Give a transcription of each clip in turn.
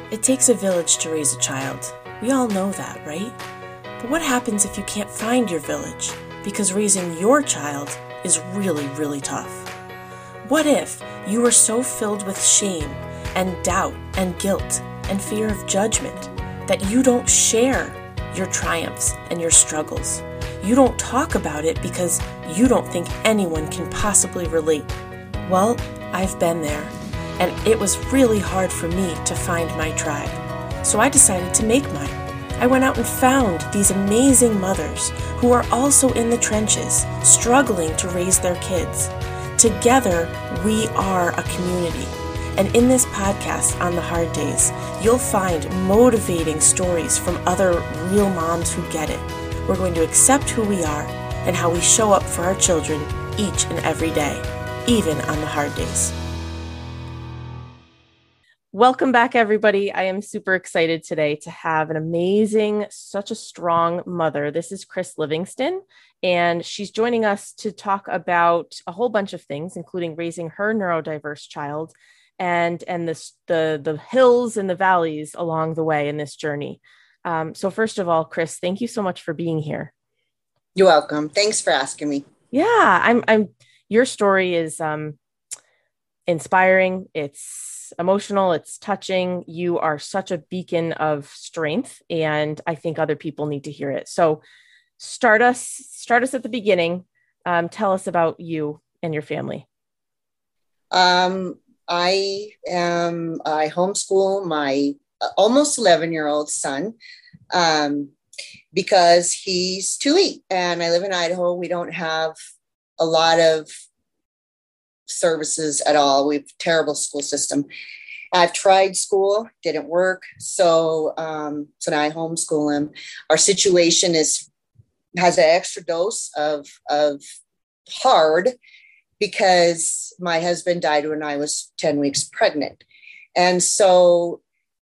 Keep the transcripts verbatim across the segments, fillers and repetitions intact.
It takes a village to raise a child. We all know that, right? But what happens if you can't find your village? Because raising your child is really, really tough. What if you are so filled with shame and doubt and guilt and fear of judgment that you don't share your triumphs and your struggles? You don't talk about it because you don't think anyone can possibly relate. Well, I've been there, and it was really hard for me to find my tribe. So I decided to make mine. I went out and found these amazing mothers who are also in the trenches, struggling to raise their kids. Together, we are a community. And in this podcast on the hard days, you'll find motivating stories from other real moms who get it. We're going to accept who we are and how we show up for our children each and every day, even on the hard days. Welcome back, everybody. I am super excited today to have an amazing, such a strong mother. This is Chris Livingston, and she's joining us to talk about a whole bunch of things, including raising her neurodiverse child and, and this, the, the hills and the valleys along the way in this journey. Um, so first of all, Chris, thank you so much for being here. You're welcome. Thanks for asking me. Yeah, I'm, I'm, your story is um, inspiring. It's emotional. It's touching. You are such a beacon of strength, and I think other people need to hear it. So start us, start us at the beginning. Um, tell us about you and your family. Um, I am, I homeschool my almost eleven year old son, um, because he's two E, and I live in Idaho. We don't have a lot of services at all. We have a terrible school system. I've tried school, didn't work. So, um, so now I homeschool him. Our situation is, has an extra dose of, of hard because my husband died when I was ten weeks pregnant. And so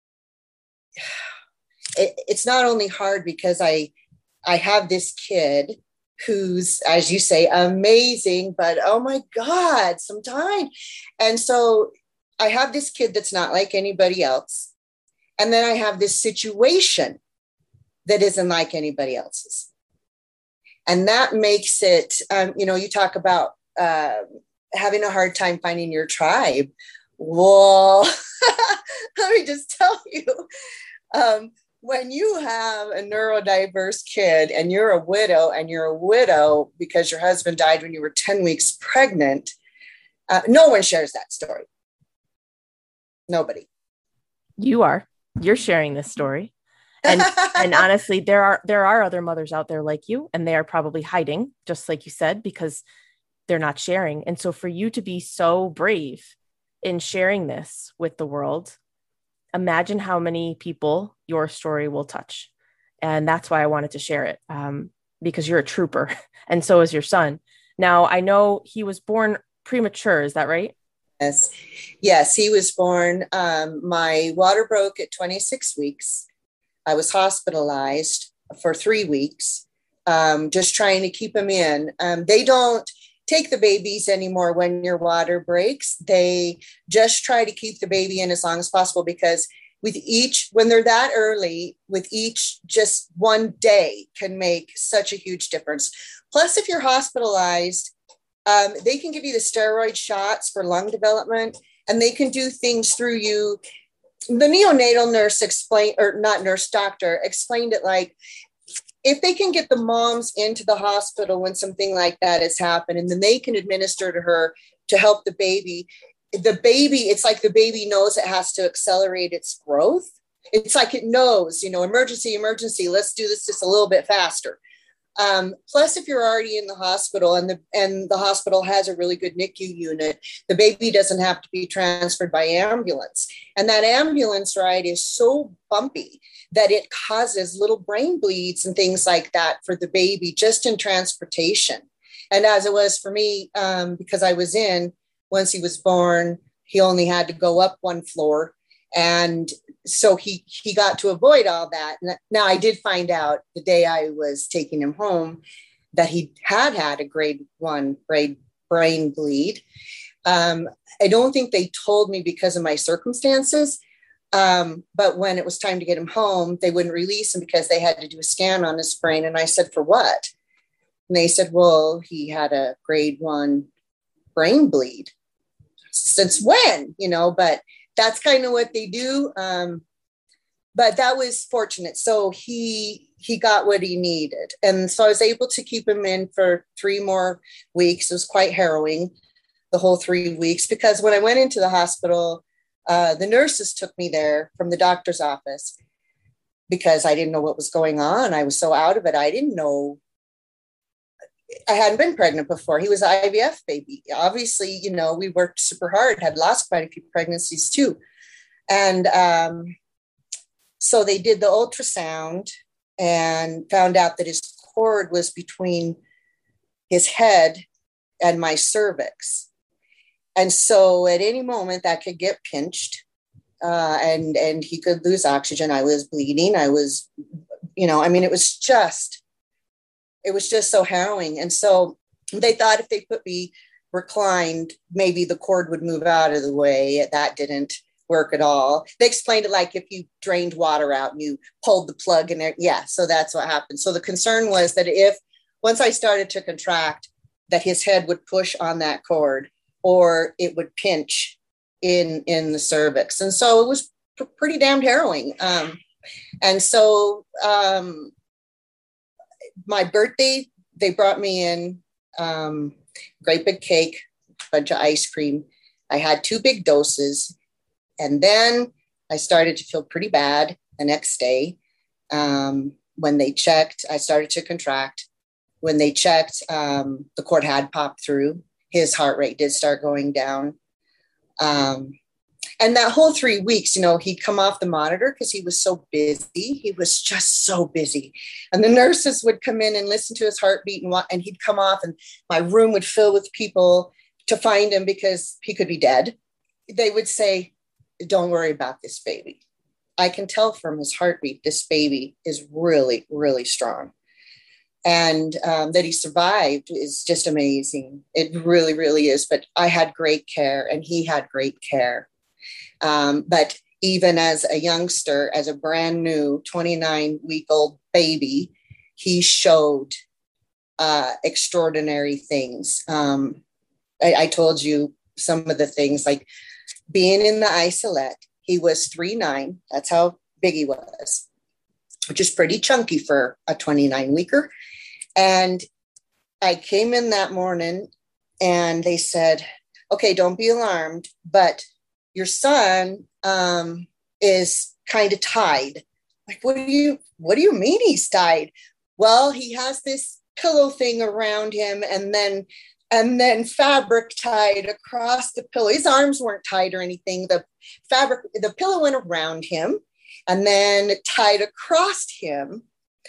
it, it's not only hard because I, I have this kid who's, as you say, amazing, but oh my God, sometimes. And so I have this kid that's not like anybody else. And then I have this situation that isn't like anybody else's. And that makes it, um, you know, you talk about uh, having a hard time finding your tribe. Well, let me just tell you, um, when you have a neurodiverse kid and you're a widow and you're a widow because your husband died when you were ten weeks pregnant, uh, no one shares that story. Nobody. You are, you're sharing this story. And, and honestly, there are, there are other mothers out there like you, and they are probably hiding, just like you said, because they're not sharing. And so for you to be so brave in sharing this with the world, imagine how many people your story will touch. And that's why I wanted to share it, um, because you're a trooper and so is your son. Now, I know he was born premature. Is that right? Yes. Yes, he was born. Um, my water broke at twenty-six weeks. I was hospitalized for three weeks, um, just trying to keep him in. Um, they don't take the babies anymore when your water breaks. They just try to keep the baby in as long as possible, because with each, when they're that early, with each just one day can make such a huge difference. Plus, if you're hospitalized, um, they can give you the steroid shots for lung development, and they can do things through you. The neonatal nurse explained, or not nurse, doctor explained it like, if they can get the moms into the hospital when something like that has happened, and then they can administer to her to help the baby, the baby, it's like the baby knows it has to accelerate its growth. It's like it knows, you know, emergency, emergency, let's do this just a little bit faster. Um, plus, if you're already in the hospital and the and the hospital has a really good N I C U unit, the baby doesn't have to be transferred by ambulance. And that ambulance ride is so bumpy that it causes little brain bleeds and things like that for the baby just in transportation. And as it was for me, um, because I was in, once he was born, he only had to go up one floor. And so he, he got to avoid all that. Now, I did find out the day I was taking him home that he had had a grade one grade brain bleed. Um, I don't think they told me because of my circumstances, Um, but when it was time to get him home, they wouldn't release him because they had to do a scan on his brain. And I said, for what? And they said, well, he had a grade one brain bleed. Since when? You know, but that's kind of what they do. Um, but that was fortunate. So he he got what he needed. And so I was able to keep him in for three more weeks. It was quite harrowing, the whole three weeks, because when I went into the hospital, uh, the nurses took me there from the doctor's office because I didn't know what was going on. I was so out of it. I didn't know. I hadn't been pregnant before. He was an I V F baby. Obviously, you know, we worked super hard, had lost quite a few pregnancies too. And um, so they did the ultrasound and found out that his cord was between his head and my cervix. And so at any moment that could get pinched uh, and, and he could lose oxygen. I was bleeding. I was, you know, I mean, it was just, it was just so harrowing. And so they thought if they put me reclined, maybe the cord would move out of the way. That didn't work at all. They explained it like if you drained water out and you pulled the plug in there. Yeah. So that's what happened. So the concern was that if once I started to contract, that his head would push on that cord or it would pinch in, in the cervix. And so it was pr- pretty damn harrowing. Um, and so um, my birthday, they brought me in um, great big cake, bunch of ice cream. I had two big doses. And then I started to feel pretty bad the next day. Um, when they checked, I started to contract. When they checked, um, the cord had popped through. His heart rate did start going down. Um, and that whole three weeks, you know, he'd come off the monitor because he was so busy. He was just so busy. And the nurses would come in and listen to his heartbeat and, and he'd come off and my room would fill with people to find him because he could be dead. They would say, don't worry about this baby. I can tell from his heartbeat, this baby is really, really strong. And um, that he survived is just amazing. It really, really is. But I had great care and he had great care. Um, but even as a youngster, as a brand new twenty-nine week old baby, he showed uh, extraordinary things. Um, I, I told you some of the things like being in the isolette. He was three nine. That's how big he was, which is pretty chunky for a twenty-nine weeker. And I came in that morning and they said, okay, don't be alarmed, but your son um, is kind of tied. Like, what do you, what do you mean he's tied? Well, he has this pillow thing around him and then, and then fabric tied across the pillow. His arms weren't tied or anything. The fabric, the pillow went around him and then tied across him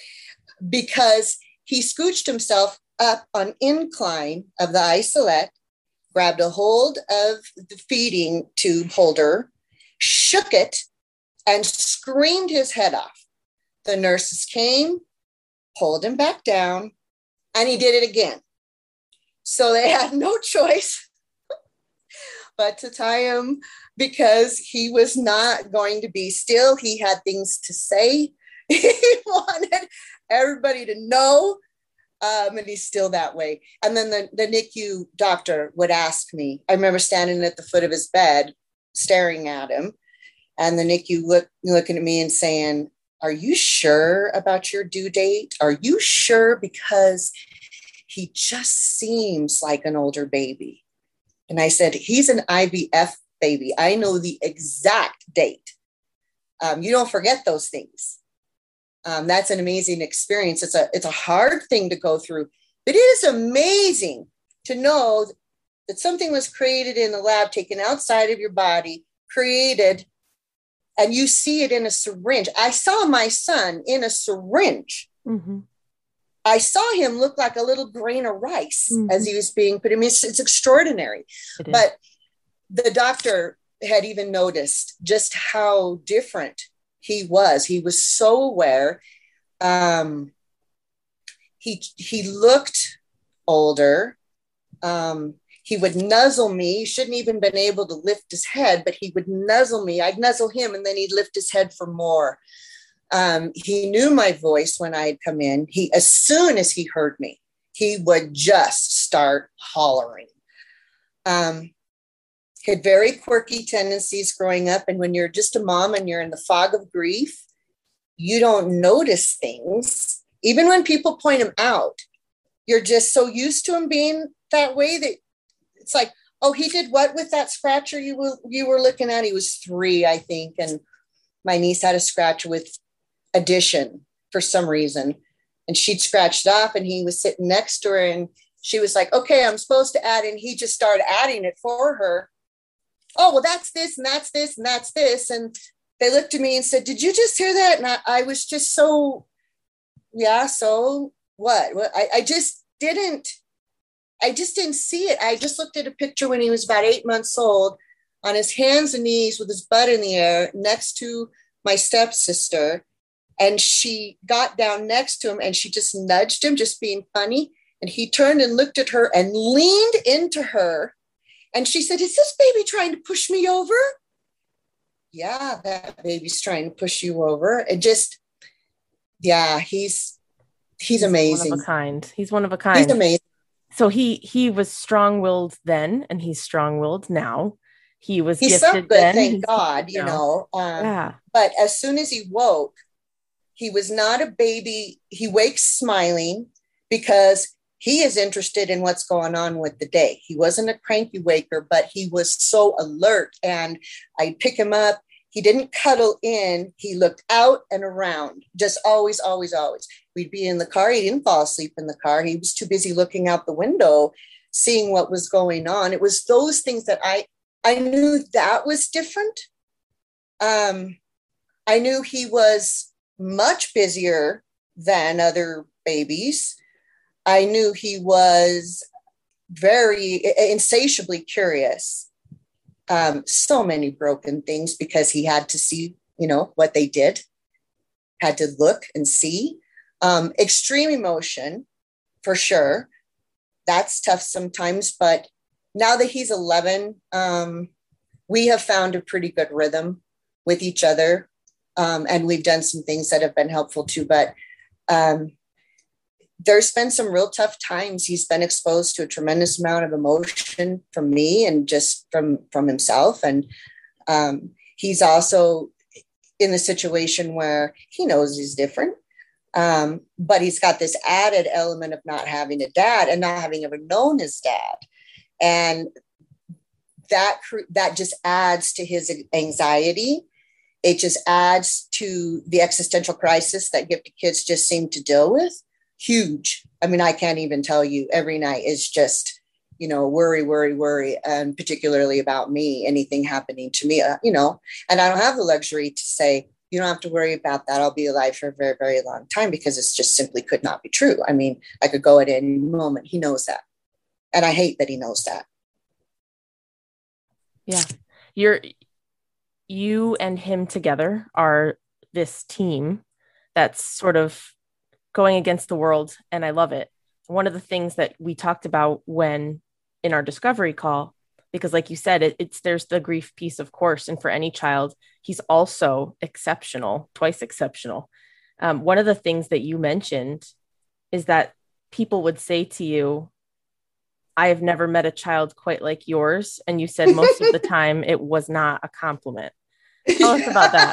because he scooched himself up on incline of the isolette, grabbed a hold of the feeding tube holder, shook it, and screamed his head off. The nurses came, pulled him back down, and he did it again. So they had no choice but to tie him because he was not going to be still. He had things to say. He wanted everybody to know, um, and he's still that way. And then the, the N I C U doctor would ask me, I remember standing at the foot of his bed, staring at him, and the N I C U look, looking at me and saying, are you sure about your due date? Are you sure? Because he just seems like an older baby. And I said, he's an I V F baby. I know the exact date. Um, you don't forget those things. Um, that's an amazing experience. It's a, it's a hard thing to go through, but it is amazing to know that something was created in the lab, taken outside of your body, created, and you see it in a syringe. I saw my son in a syringe. Mm-hmm. I saw him look like a little grain of rice mm-hmm. as he was being put in. I mean, it's, it's extraordinary. It but the doctor had even noticed just how different he was. He was so aware. Um, he he looked older. Um, he would nuzzle me. He shouldn't even been able to lift his head, but he would nuzzle me. I'd nuzzle him, and then he'd lift his head for more. Um, he knew my voice when I'd come in. He, as soon as he heard me, he would just start hollering. Um, he had very quirky tendencies growing up. And when you're just a mom and you're in the fog of grief, you don't notice things. Even when people point him out, you're just so used to him being that way that it's like, oh, he did what with that scratcher you were, you were looking at? He was three, I think. And my niece had a scratcher with addition for some reason. And she'd scratched it off, and he was sitting next to her, and she was like, okay, I'm supposed to add. And he just started adding it for her. Oh, well, that's this, and that's this, and that's this. And they looked at me and said, did you just hear that? And I, I was just so, yeah, so what? What? I, I just didn't, I just didn't see it. I just looked at a picture when he was about eight months old on his hands and knees with his butt in the air next to my stepsister. And she got down next to him and she just nudged him, just being funny. And he turned and looked at her and leaned into her. And she said, is this baby trying to push me over? Yeah, that baby's trying to push you over. It just, yeah, he's, he's, he's amazing. One of a kind. He's one of a kind. He's amazing. So he, he was strong-willed then, and he's strong-willed now. He was he's gifted so good, then. thank He's God, you know. Um, yeah. But as soon as he woke, he was not a baby. He wakes smiling because he is interested in what's going on with the day. He wasn't a cranky waker, but he was so alert. And I'd pick him up. He didn't cuddle in. He looked out and around, just always, always, always. We'd be in the car. He didn't fall asleep in the car. He was too busy looking out the window, seeing what was going on. It was those things that I, I knew that was different. Um, I knew he was much busier than other babies. I knew he was very insatiably curious. Um, so many broken things because he had to see, you know, what they did, had to look and see. Um, extreme emotion, for sure. That's tough sometimes, but now that he's eleven, um, we have found a pretty good rhythm with each other. Um, and we've done some things that have been helpful too, but um, there's been some real tough times. He's been exposed to a tremendous amount of emotion from me and just from, from himself. And um, he's also in the situation where he knows he's different, um, but he's got this added element of not having a dad and not having ever known his dad. And that, that just adds to his anxiety. It just adds to the existential crisis that gifted kids just seem to deal with. Huge. I mean, I can't even tell you, every night is just, you know, worry, worry, worry, and particularly about me, anything happening to me, uh, you know, and I don't have the luxury to say, you don't have to worry about that. I'll be alive for a very, very long time, because it's just simply could not be true. I mean, I could go at any moment. He knows that. And I hate that he knows that. Yeah. You're, you and him together are this team that's sort of going against the world, and I love it. One of the things that we talked about when in our discovery call, because like you said, it, it's there's the grief piece, of course, and for any child, he's also exceptional, twice exceptional. Um, one of the things that you mentioned is that people would say to you, I have never met a child quite like yours. And you said most of the time it was not a compliment. Tell us about that.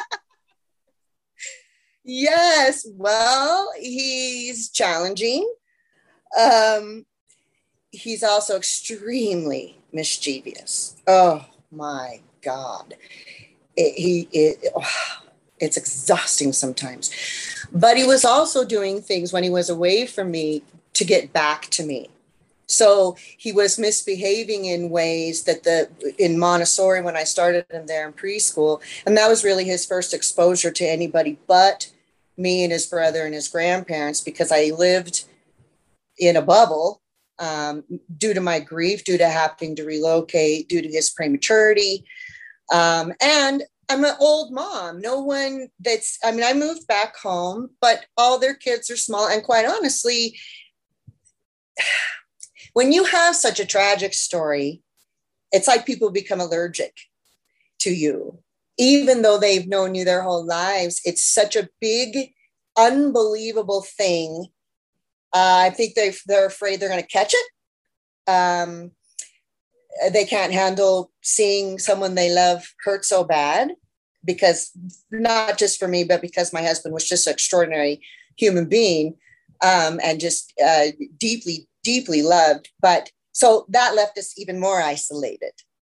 Yes. Well, he's challenging. Um, he's also extremely mischievous. Oh my God. It, he, it, oh, it's exhausting sometimes, but he was also doing things when he was away from me to get back to me. So he was misbehaving in ways that the in Montessori, when I started him there in preschool, and that was really his first exposure to anybody but me and his brother and his grandparents, because I lived in a bubble um, due to my grief, due to having to relocate, due to his prematurity. Um, and I'm an old mom. No one that's, I mean, I moved back home, but all their kids are small. And quite honestly, when you have such a tragic story, it's like people become allergic to you, even though they've known you their whole lives. It's such a big, unbelievable thing. Uh, I think they they're afraid they're going to catch it. Um, they can't handle seeing someone they love hurt so bad, because not just for me, but because my husband was just an extraordinary human being, um, and just uh, deeply, deeply loved. But so that left us even more isolated.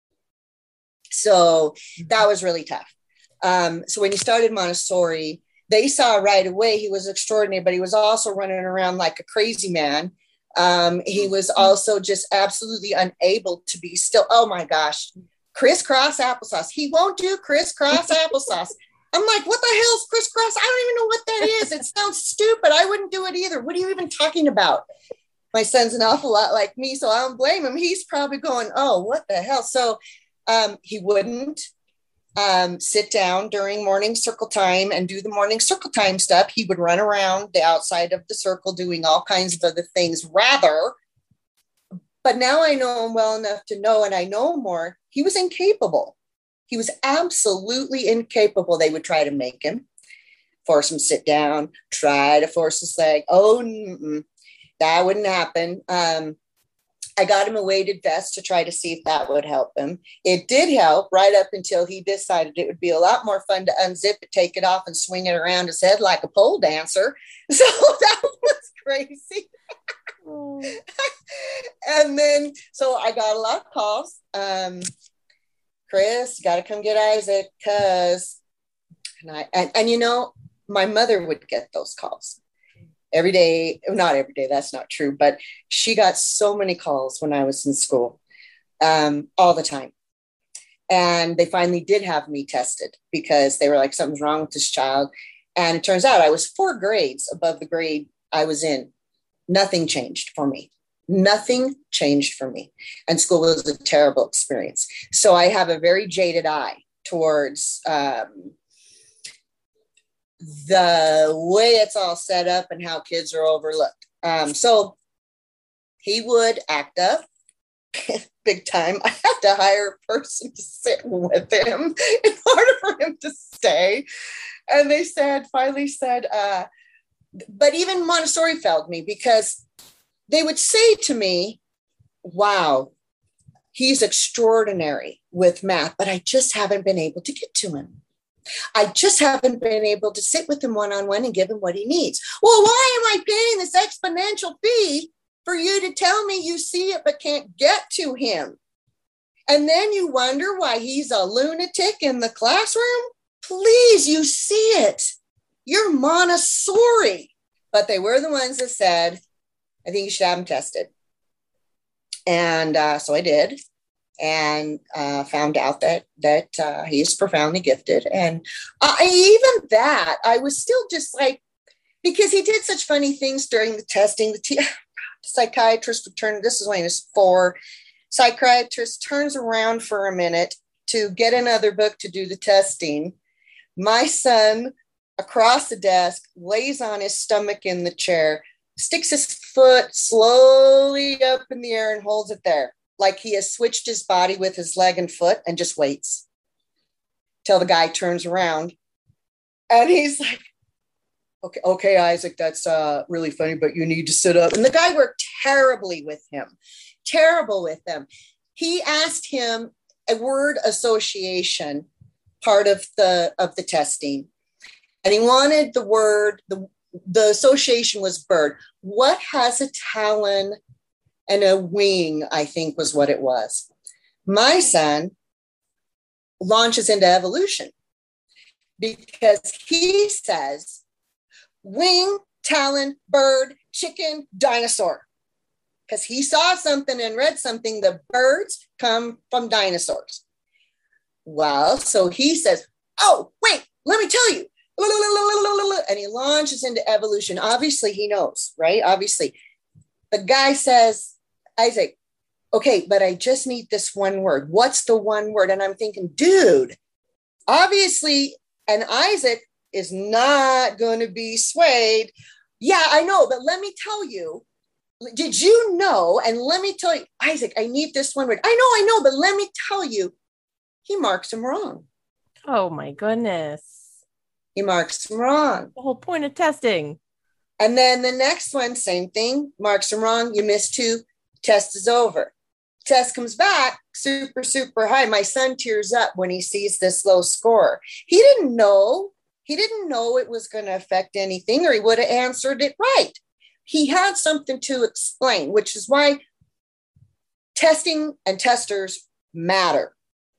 So that was really tough. Um, so when he started Montessori, they saw right away he was extraordinary, but he was also running around like a crazy man. Um, he was also just absolutely unable to be still. Oh my gosh, crisscross applesauce. He won't do crisscross applesauce. I'm like, what the hell is crisscross? I don't even know what that is. It sounds stupid. I wouldn't do it either. What are you even talking about? My son's an awful lot like me, so I don't blame him. He's probably going, oh, what the hell? So um, he wouldn't um, sit down during morning circle time and do the morning circle time stuff. He would run around the outside of the circle doing all kinds of other things rather. But now I know him well enough to know, and I know him more, he was incapable. He was absolutely incapable. They would try to make him, force him to sit down, try to force his leg. Oh, mm-mm. That wouldn't happen. Um, I got him a weighted vest to try to see if that would help him. It did help right up until he decided it would be a lot more fun to unzip it, take it off, and swing it around his head like a pole dancer. So that was crazy. Oh. And then, so I got a lot of calls. Um, Chris, got to come get Isaac, because, and I, and, and you know, my mother would get those calls. Every day, not every day, that's not true, but she got so many calls when I was in school, um, all the time. And they finally did have me tested, because they were like, something's wrong with this child. And it turns out I was four grades above the grade I was in. Nothing changed for me. Nothing changed for me. And school was a terrible experience. So I have a very jaded eye towards um, the way it's all set up and how kids are overlooked. Um, so he would act up big time. I had to hire a person to sit with him in order for him to stay. And they said, finally said, uh, but even Montessori failed me, because they would say to me, wow, he's extraordinary with math, but I just haven't been able to get to him. I just haven't been able to sit with him one-on-one and give him what he needs. Well, why am I paying this exponential fee for you to tell me you see it but can't get to him? And then you wonder why he's a lunatic in the classroom? Please, you see it. You're Montessori. But they were the ones that said, I think you should have him tested. And uh, so I did. And uh, found out that that uh, he is profoundly gifted. And uh, even that, I was still just like, because he did such funny things during the testing. The t- psychiatrist would turn, this is when he was four, psychiatrist turns around for a minute to get another book to do the testing. My son, across the desk, lays on his stomach in the chair, sticks his foot slowly up in the air and holds it there, like he has switched his body with his leg and foot, and just waits till the guy turns around. And he's like, okay, okay, Isaac, that's uh, really funny, but you need to sit up. And the guy worked terribly with him, terrible with him. He asked him a word association, part of the, of the testing. And he wanted the word, the, the association was bird. What has a talon and a wing, I think was what it was. My son launches into evolution, because he says, wing, talon, bird, chicken, dinosaur. Because he saw something and read something, the birds come from dinosaurs. Well, so he says, oh, wait, let me tell you. And he launches into evolution. Obviously, he knows, right? Obviously. The guy says, Isaac, okay, but I just need this one word. What's the one word? And I'm thinking, dude, obviously, and Isaac is not going to be swayed. Yeah, I know, but let me tell you, Did you know? And let me tell you, Isaac, I need this one word. I know, I know, but let me tell you, he marks them wrong. Oh my goodness. He marks them wrong. The whole point of testing. And then the next one, same thing, marks them wrong. You missed two, test is over. Test comes back super, super high. My son tears up when he sees this low score. He didn't know. He didn't know it was going to affect anything, or he would have answered it right. He had something to explain, which is why testing and testers matter.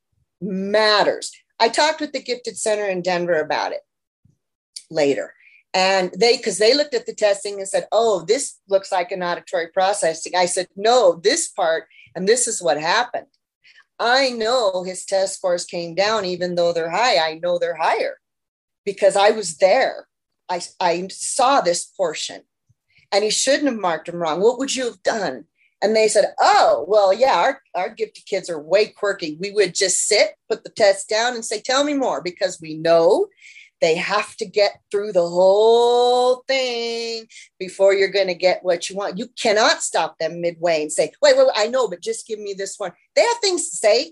Matters. I talked with the Gifted Center in Denver about it later. And they, because they looked at the testing and said, oh, this looks like an auditory processing. I said, no, this part, and this is what happened. I know his test scores came down, even though they're high. I know they're higher because I was there. I, I saw this portion. And he shouldn't have marked them wrong. What would you have done? And they said, oh, well, yeah, our, our gifted kids are way quirky. We would just sit, put the test down and say, tell me more, because we know they have to get through the whole thing before you're going to get what you want. You cannot stop them midway and say, wait, wait, I know, but just give me this one. They have things to say.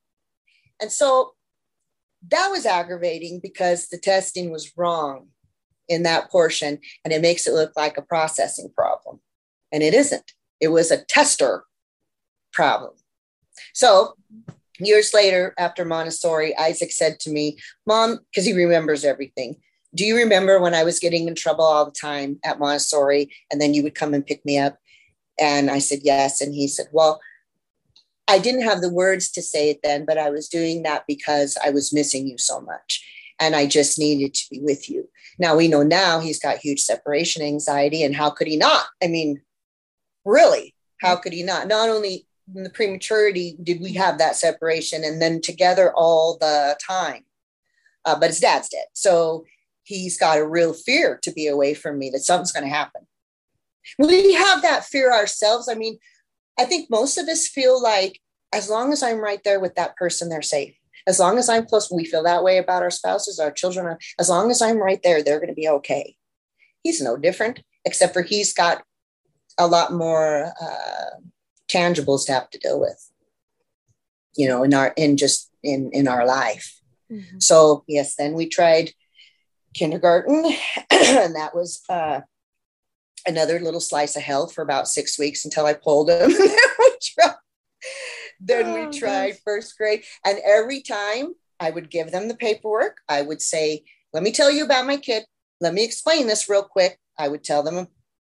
And so that was aggravating because the testing was wrong in that portion, and it makes it look like a processing problem. And it isn't. It was a tester problem. So years later, after Montessori, Isaac said to me, Mom, because he remembers everything, do you remember when I was getting in trouble all the time at Montessori, and then you would come and pick me up? And I said, yes. And he said, well, I didn't have the words to say it then, but I was doing that because I was missing you so much. And I just needed to be with you. Now we know now he's got huge separation anxiety, and how could he not? I mean, really, how could he not? Not only in the prematurity did we have that separation, and then together all the time, uh, but his dad's dead. So he's got a real fear to be away from me, that something's going to happen. We have that fear ourselves. I mean, I think most of us feel like as long as I'm right there with that person, they're safe. As long as I'm close, we feel that way about our spouses, our children. As long as I'm right there, they're going to be okay. He's no different, except for he's got a lot more uh, tangibles to have to deal with, you know, in our, in just in, in our life. Mm-hmm. So yes, then we tried kindergarten, and that was uh, another little slice of hell for about six weeks until I pulled him. then we tried, then oh, we tried gosh. first grade. And every time I would give them the paperwork, I would say, let me tell you about my kid. Let me explain this real quick. I would tell them.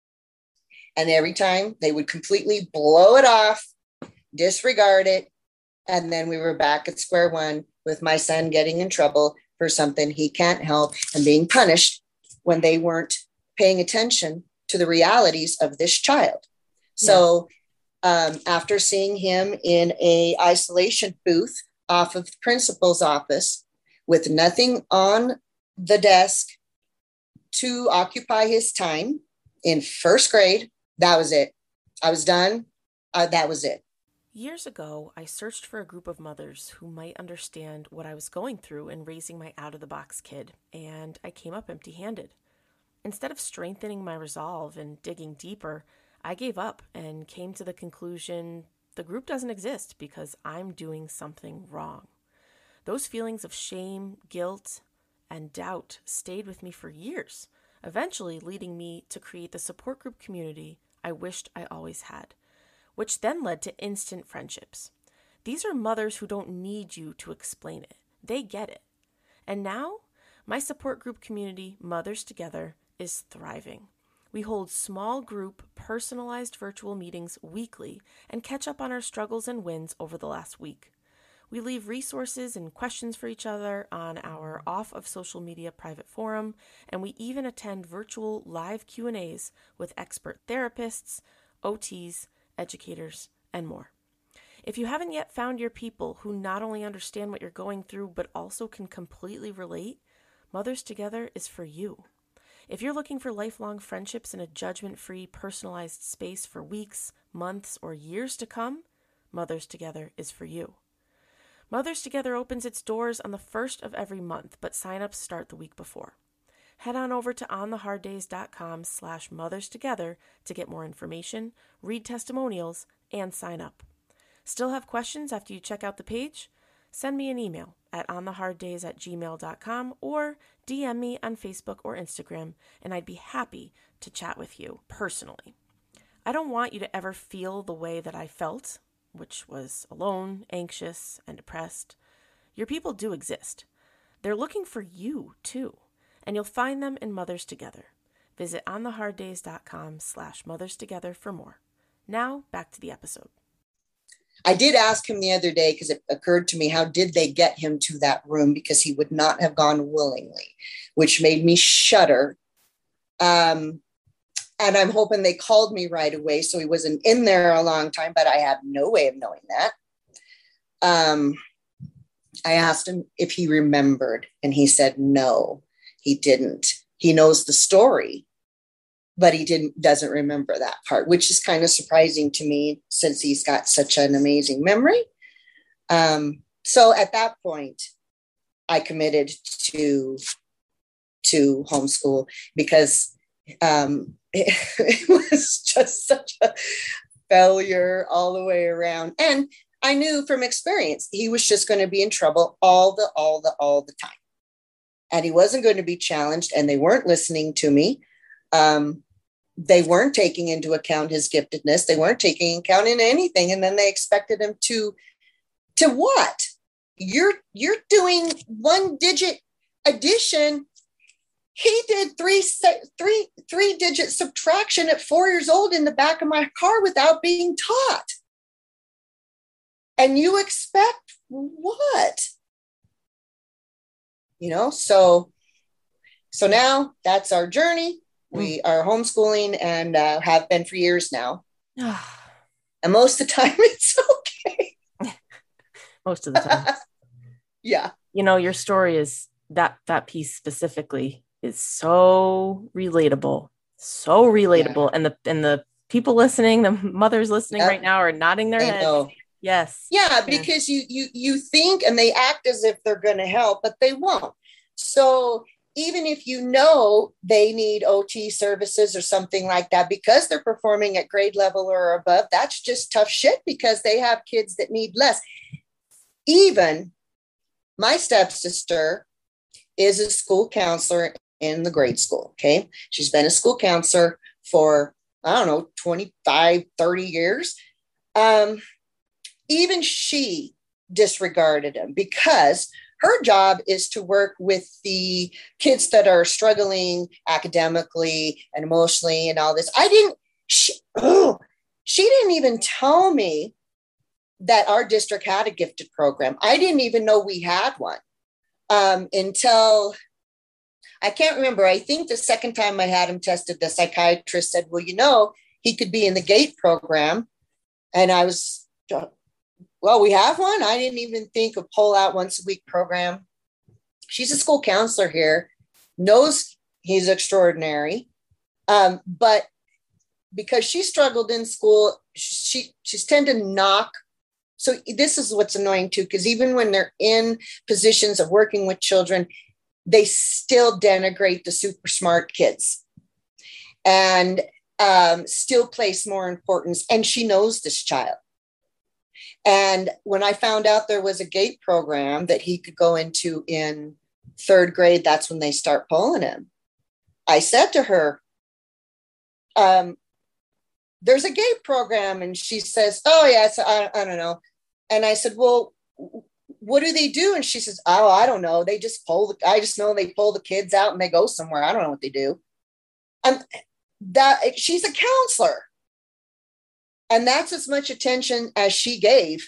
And every time they would completely blow it off, disregard it. And then we were back at square one with my son getting in trouble for something he can't help and being punished when they weren't paying attention to the realities of this child. Yes. So um, after seeing him in a isolation booth off of the principal's office with nothing on the desk to occupy his time in first grade, that was it. I was done. Uh, that was it. Years ago, I searched for a group of mothers who might understand what I was going through in raising my out-of-the-box kid, and I came up empty-handed. Instead of strengthening my resolve and digging deeper, I gave up and came to the conclusion the group doesn't exist because I'm doing something wrong. Those feelings of shame, guilt, and doubt stayed with me for years, eventually leading me to create the support group community I wished I always had, which then led to instant friendships. These are mothers who don't need you to explain it. They get it. And now, my support group community, Mothers Together, is thriving. We hold small group, personalized virtual meetings weekly and catch up on our struggles and wins over the last week. We leave resources and questions for each other on our off of social media private forum, and we even attend virtual live Q and A's with expert therapists, O Ts, educators, and more. If you haven't yet found your people who not only understand what you're going through, but also can completely relate, Mothers Together is for you. If you're looking for lifelong friendships in a judgment-free, personalized space for weeks, months, or years to come, Mothers Together is for you. Mothers Together opens its doors on the first of every month, but sign-ups start the week before. head on over to ontheharddays.com slash mothers together to get more information, read testimonials, and sign up. Still have questions after you check out the page? Send me an email at ontheharddays at gmail dot com or D M me on Facebook or Instagram, and I'd be happy to chat with you personally. I don't want you to ever feel the way that I felt, which was alone, anxious, and depressed. Your people do exist. They're looking for you, too, and you'll find them in Mothers Together. Visit ontheharddays.com slash mothers together for more. Now, back to the episode. I did ask him the other day because it occurred to me, how did they get him to that room? Because he would not have gone willingly, which made me shudder. Um, and I'm hoping they called me right away, so he wasn't in there a long time, but I have no way of knowing that. Um, I asked him if he remembered, and he said no, he didn't. He knows the story, but he didn't doesn't remember that part, which is kind of surprising to me since he's got such an amazing memory. Um, so at that point, I committed to, to homeschool because um, it, it was just such a failure all the way around. And I knew from experience, he was just going to be in trouble all the, all the, all the time. And he wasn't going to be challenged, and they weren't listening to me. Um, they weren't taking into account his giftedness. They weren't taking account in anything. And then they expected him to, to what? You're, you're doing one digit addition. He did three, three, three digit subtraction at four years old in the back of my car without being taught. And you expect what? You know, so, so now that's our journey. We are homeschooling and uh, have been for years now. And most of the time it's okay. Most of the time. Yeah. You know, your story is that, that piece specifically is so relatable, so relatable. Yeah. And the, and the people listening, the mothers listening yep. right now are nodding their I heads. Know. Yes. Yeah. Because yeah. you, you, you think, and they act as if they're going to help, but they won't. So even if you know they need O T services or something like that, because they're performing at grade level or above, that's just tough shit because they have kids that need less. Even my stepsister is a school counselor in the grade school. Okay. She's been a school counselor for, I don't know, twenty-five, thirty years. Um, even she disregarded him because her job is to work with the kids that are struggling academically and emotionally and all this. I didn't, she, oh, she didn't even tell me that our district had a gifted program. I didn't even know we had one um, until, I can't remember. I think the second time I had him tested, the psychiatrist said, well, you know, he could be in the GATE program. And I was, well, we have one. I didn't even think of pull out once a week program. She's a school counselor here, knows he's extraordinary. Um, but because she struggled in school, she she's tend to knock. So this is what's annoying too, because even when they're in positions of working with children, they still denigrate the super smart kids and um, still place more importance. And she knows this child. And when I found out there was a GATE program that he could go into in third grade, that's when they start pulling him. I said to her, um, there's a GATE program. And she says, oh, yes, I, I don't know. And I said, well, what do they do? And she says, oh, I don't know. They just pull the, I just know they pull the kids out and they go somewhere. I don't know what they do. And that she's a counselor. And that's as much attention as she gave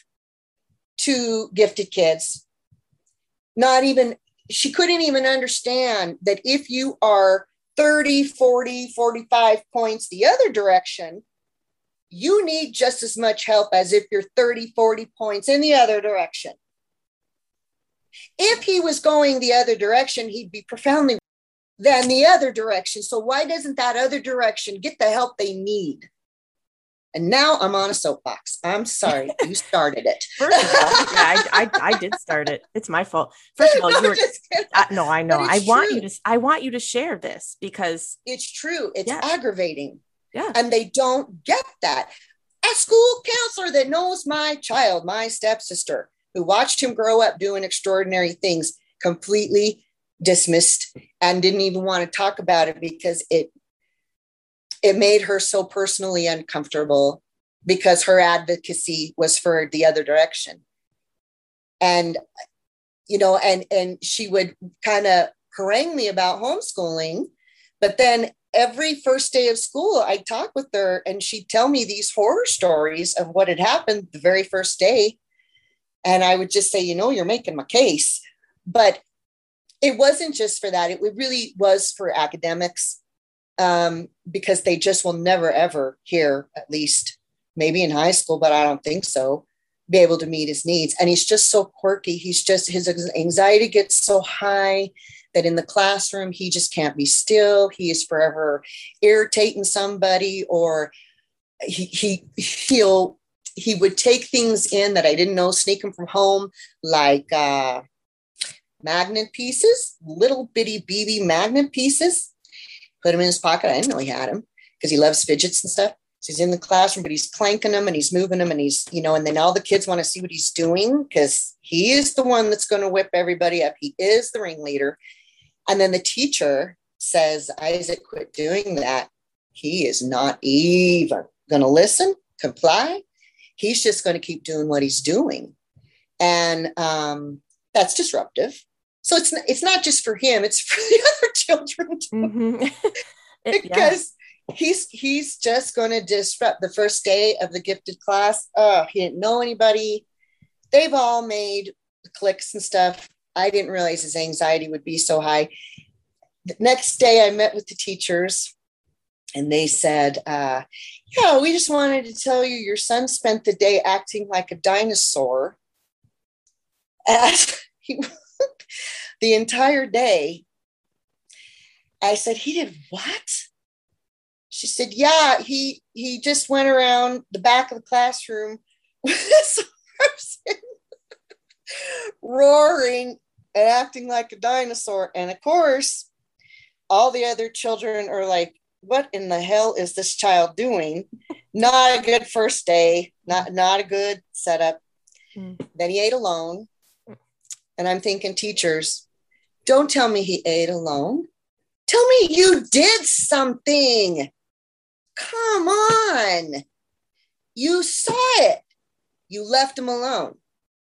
to gifted kids. Not even, she couldn't even understand that if you are thirty, forty, forty-five points the other direction, you need just as much help as if you're thirty, forty points in the other direction. If he was going the other direction, he'd be profoundly than the other direction. So why doesn't that other direction get the help they need? And now I'm on a soapbox. I'm sorry. You started it. First of all, yeah, I, I, I did start it. It's my fault. First of all, you were, I, no, I know. I want true. you to, I want you to share this because it's true. It's yeah. aggravating. Yeah. And they don't get that. A school counselor that knows my child, my stepsister, who watched him grow up doing extraordinary things, completely dismissed and didn't even want to talk about it because it, it made her so personally uncomfortable because her advocacy was for the other direction. And, you know, and, and she would kind of harangue me about homeschooling, but then every first day of school, I'd talk with her and she'd tell me these horror stories of what had happened the very first day. And I would just say, you know, you're making my case. But it wasn't just for that. It really was for academics, um, because they just will never, ever hear, at least maybe in high school, but I don't think so, be able to meet his needs. And he's just so quirky. He's just, his anxiety gets so high that in the classroom, he just can't be still. He is forever irritating somebody, or he, he, he'll, he would take things in that I didn't know, sneak them from home, like uh, magnet pieces, little bitty B B magnet pieces, put them in his pocket. I didn't know he had them because he loves fidgets and stuff. So he's in the classroom, but he's clanking them and he's moving them and he's, you know, and then all the kids want to see what he's doing because he is the one that's going to whip everybody up. He is the ringleader. And then the teacher says, Isaac, quit doing that. He is not even going to listen, comply. He's just going to keep doing what he's doing. And um, that's disruptive. So it's, it's not just for him, it's for the other children too. Mm-hmm. it, because yeah. he's, he's just going to disrupt the first day of the gifted class. Oh, he didn't know anybody. They've all made cliques and stuff. I didn't realize his anxiety would be so high. The next day I met with the teachers and they said, uh, yeah, we just wanted to tell you your son spent the day acting like a dinosaur. And he, the entire day. I said, he did what? She said, yeah, he, he just went around the back of the classroom with this person roaring and acting like a dinosaur. And of course, all the other children are like, what in the hell is this child doing? Not a good first day, not, not a good setup. Mm. Then he ate alone. And I'm thinking, teachers, don't tell me he ate alone. Tell me you did something. Come on. You saw it. You left him alone.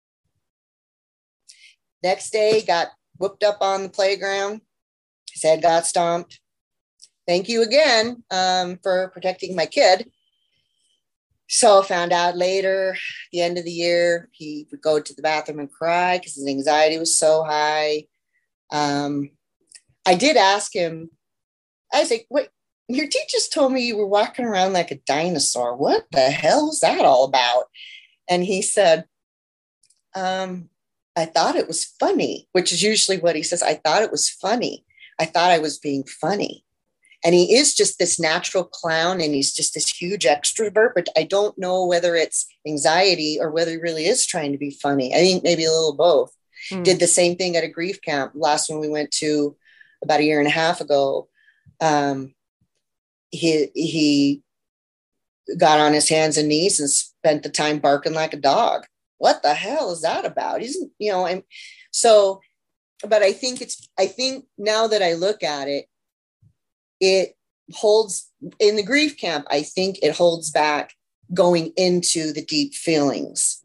Next day, got whooped up on the playground. His head got stomped. Thank you again um, for protecting my kid. So I found out later, at the end of the year, he would go to the bathroom and cry because his anxiety was so high. Um, I did ask him, I was like, wait, your teachers told me you were walking around like a dinosaur. What the hell is that all about? And he said, um, I thought it was funny, which is usually what he says. I thought it was funny. I thought I was being funny. And he is just this natural clown and he's just this huge extrovert, but I don't know whether it's anxiety or whether he really is trying to be funny. I think maybe a little both. Mm. Did the same thing at a grief camp. Last one we went to about a year and a half ago. Um, he, he got on his hands and knees and spent the time barking like a dog. What the hell is that about? He's, you know, I'm so, but I think it's, I think now that I look at it, it holds in the grief camp. I think it holds back going into the deep feelings.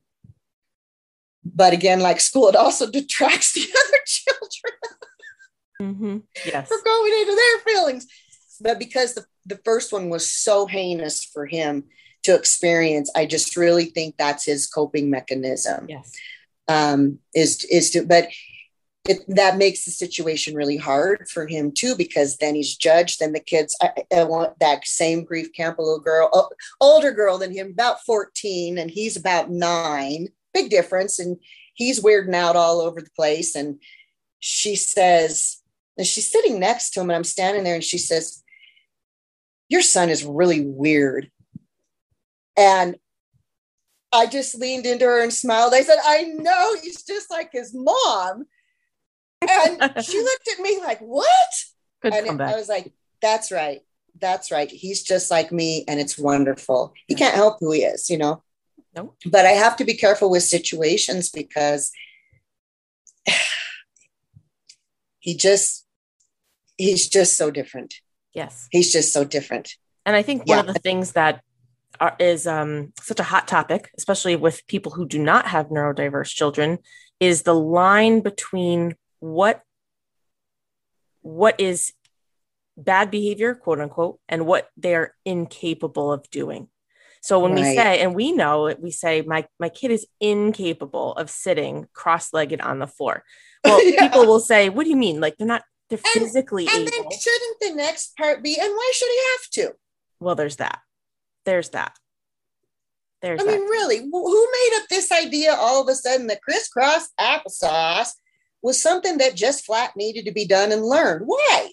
But again, like school, it also detracts the other children mm-hmm. Yes. for going into their feelings. But because the, the first one was so heinous for him to experience, I just really think that's his coping mechanism. Yes. Um, is, is to, but It, that makes the situation really hard for him too, because then he's judged. Then the kids, I, I want that same grief camp, a little girl, oh, older girl than him, about fourteen, and he's about nine, big difference. And he's weirding out all over the place. And she says, and she's sitting next to him and I'm standing there and she says, your son is really weird. And I just leaned into her and smiled. I said, I know, he's just like his mom. And she looked at me like, what? Good and comeback. I was like, that's right. That's right. He's just like me. And it's wonderful. He can't help who he is, you know? Nope. But I have to be careful with situations because he just, he's just so different. Yes. He's just so different. And I think Yeah. one of the things that are, is um, such a hot topic, especially with people who do not have neurodiverse children, is the line between what what is bad behavior, quote unquote, and what they're incapable of doing. So when Right. we say, and we know it, we say, my, my kid is incapable of sitting cross-legged on the floor. Well, Yeah. people will say, what do you mean? Like they're not, they're And, physically and able. then shouldn't the next part be, and why should he have to? Well, there's that. There's that. There's I that. mean, really, who made up this idea all of a sudden that crisscross applesauce was something that just flat needed to be done and learned? Why?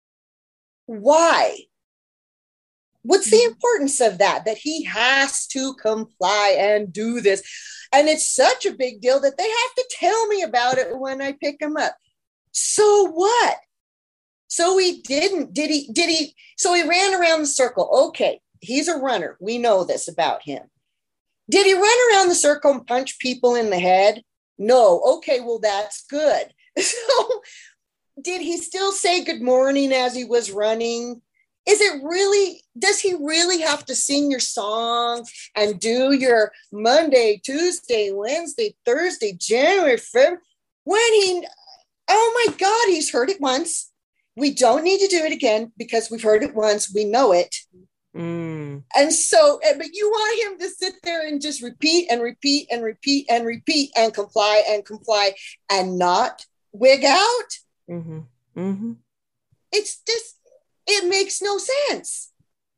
Why? What's the importance of that? That he has to comply and do this. And it's such a big deal that they have to tell me about it when I pick him up. So what? So he didn't, did he, did he, so he ran around the circle. Okay, he's a runner. We know this about him. Did he run around the circle and punch people in the head? No. Okay, well, that's good. So did he still say good morning as he was running? Is it really, does he really have to sing your song and do your Monday, Tuesday, Wednesday, Thursday, January, February? When he, oh my God, he's heard it once. We don't need to do it again because we've heard it once. We know it. Mm. And so, but you want him to sit there and just repeat and repeat and repeat and repeat and comply and comply and not wig out. Mm-hmm. Mm-hmm. It's just, it makes no sense.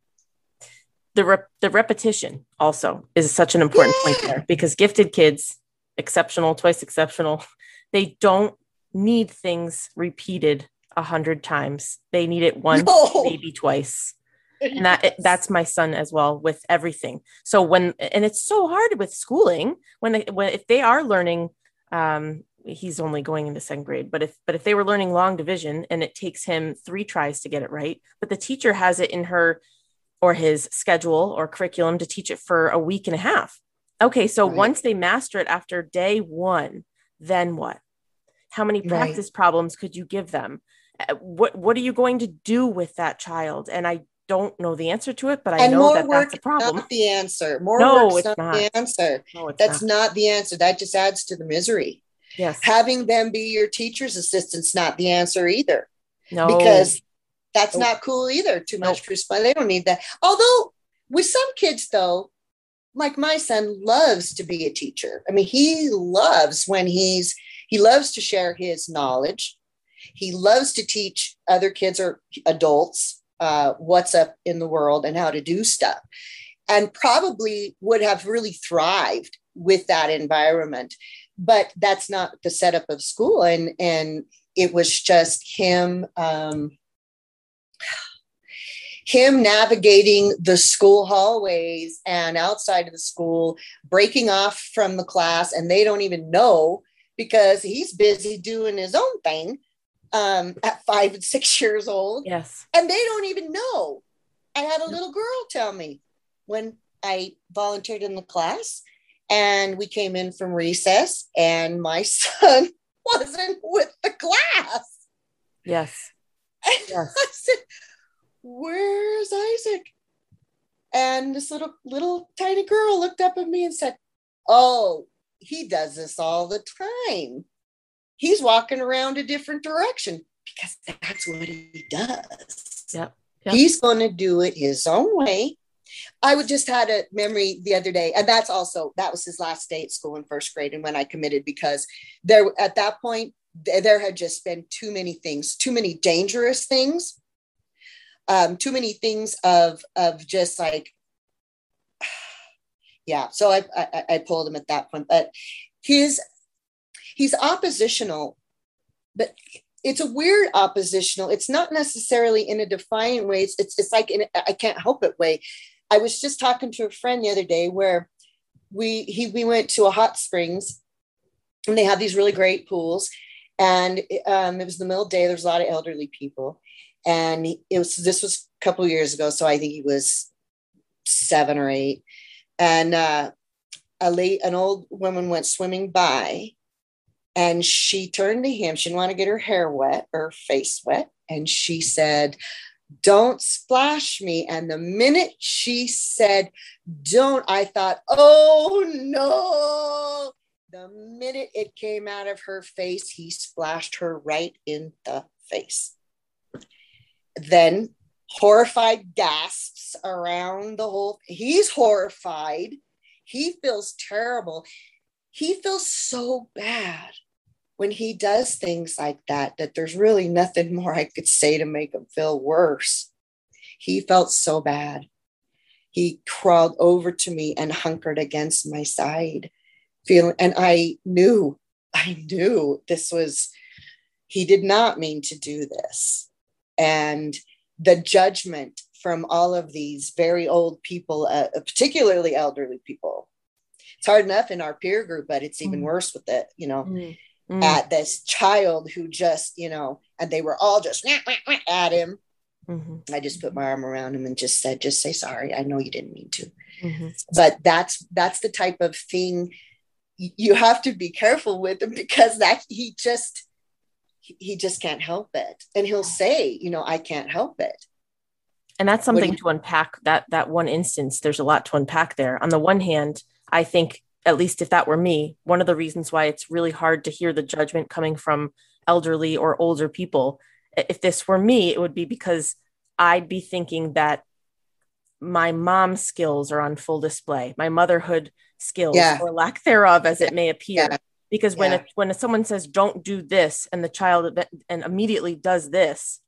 The rep- the repetition also is such an important Yeah. point there, because gifted kids, exceptional, twice exceptional, they don't need things repeated a hundred times. They need it once, No. maybe twice. And that it, that's my son as well with everything. So when, and it's so hard with schooling when they, when, if they are learning, um, he's only going into second grade, but if, but if they were learning long division and it takes him three tries to get it right, but the teacher has it in her or his schedule or curriculum to teach it for a week and a half. Okay. So Right. once they master it after day one, then what? How many practice Right. problems could you give them? What, what are you going to do with that child? And I don't know the answer to it, but I And know more that work that's a problem. is not the answer. More No, work's it's not, not. the answer. No, it's That's not. not the answer. That just adds to the misery. Yes. Having them be your teacher's assistant's not the answer either. No. Because that's Nope. not cool either. Too much Nope. response. They don't need that. Although with some kids, though, like my son loves to be a teacher. I mean, he loves when he's, he loves to share his knowledge. He loves to teach other kids or adults uh, what's up in the world and how to do stuff, and probably would have really thrived with that environment. But that's not the setup of school. And, and it was just him, um, him navigating the school hallways and outside of the school, breaking off from the class, and they don't even know because he's busy doing his own thing um, at five and six years old. Yes. And they don't even know. I had a little girl tell me when I volunteered in the class and we came in from recess and my son wasn't with the class. Yes. And Yes. I said, where's Isaac? And this little, little tiny girl looked up at me and said, oh, he does this all the time. He's walking around a different direction because that's what he does. Yep. Yep. He's going to do it his own way. I would just had a memory the other day, and that's also, that was his last day at school in first grade. And when I committed, because there, at that point, there had just been too many things, too many dangerous things, um, too many things of, of just like, yeah. So I, I, I pulled him at that point, but his, he's oppositional, but it's a weird oppositional. It's not necessarily in a defiant way. It's, it's, it's like, in a, I can't help it way. I was just talking to a friend the other day where we he we went to a hot springs, and they have these really great pools. And um, it was the middle of the day. There's a lot of elderly people. And it was, this was a couple of years ago. So I think he was seven or eight. And uh, a late, an old woman went swimming by, and she turned to him. She didn't want to get her hair wet or face wet. And she said, "Don't splash me." And the minute she said, "Don't," I thought, oh no. The minute it came out of her face, he splashed her right in the face. Then horrified gasps around the whole, he's horrified. He feels terrible. He feels so bad when he does things like that, that there's really nothing more I could say to make him feel worse. He felt so bad. He crawled over to me and hunkered against my side. Feeling, and I knew, I knew this was, he did not mean to do this. And the judgment from all of these very old people, uh, particularly elderly people, it's hard enough in our peer group, but it's even mm. worse with it, you know, mm. Mm. at this child who just, you know, and they were all just at him. Mm-hmm. I just put my arm around him and just said, just say sorry. I know you didn't mean to. Mm-hmm. But that's, that's the type of thing you have to be careful with him, because that he just, he just can't help it. And he'll say, you know, I can't help it. And that's something you- to unpack. That, that one instance, there's a lot to unpack there. On the one hand, I think, at least if that were me, one of the reasons why it's really hard to hear the judgment coming from elderly or older people, if this were me, it would be because I'd be thinking that my mom's skills are on full display, my motherhood skills yeah. or lack thereof, as it may appear. Yeah. Because when, yeah. it, when someone says, don't do this, and the child and immediately does this,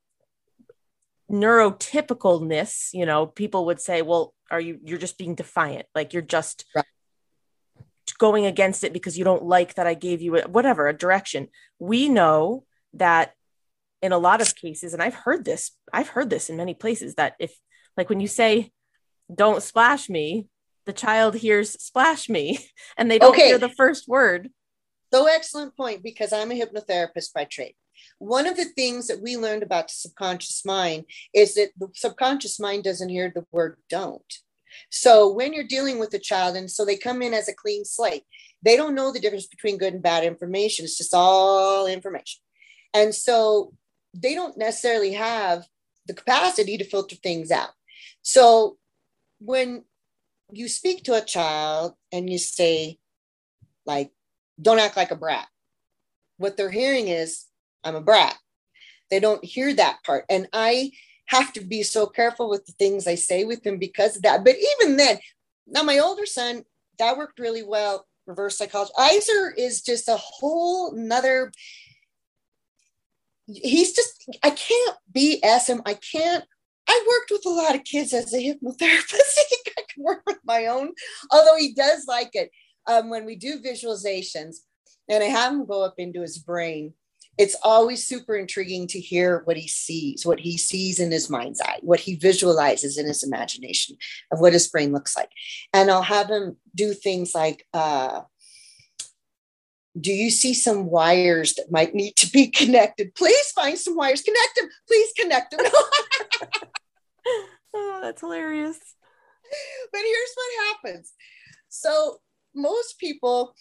neurotypicalness, you know, people would say, well, are you, you're just being defiant. Like you're just right. going against it because you don't like that I gave you a, whatever, a direction. We know that in a lot of cases, and I've heard this, I've heard this in many places, that if, like when you say, don't splash me, the child hears splash me, and they don't okay. hear the first word. So excellent point, because I'm a hypnotherapist by trade. One of the things that we learned about the subconscious mind is that the subconscious mind doesn't hear the word don't. So when you're dealing with a child, and so they come in as a clean slate, they don't know the difference between good and bad information. It's just all information. And so they don't necessarily have the capacity to filter things out. So when you speak to a child and you say, like, don't act like a brat, what they're hearing is, I'm a brat. They don't hear that part. And I have to be so careful with the things I say with them because of that. But even then, now my older son, that worked really well. Reverse psychology. Iser is just a whole nother, he's just, I can't B S him. I can't, I worked with a lot of kids as a hypnotherapist. I think I can work with my own, although he does like it. Um, when we do visualizations and I have him go up into his brain, it's always super intriguing to hear what he sees, what he sees in his mind's eye, what he visualizes in his imagination of what his brain looks like. And I'll have him do things like, uh, do you see some wires that might need to be connected? Please find some wires, connect them, please connect them. Oh, that's hilarious. But here's what happens. So most people,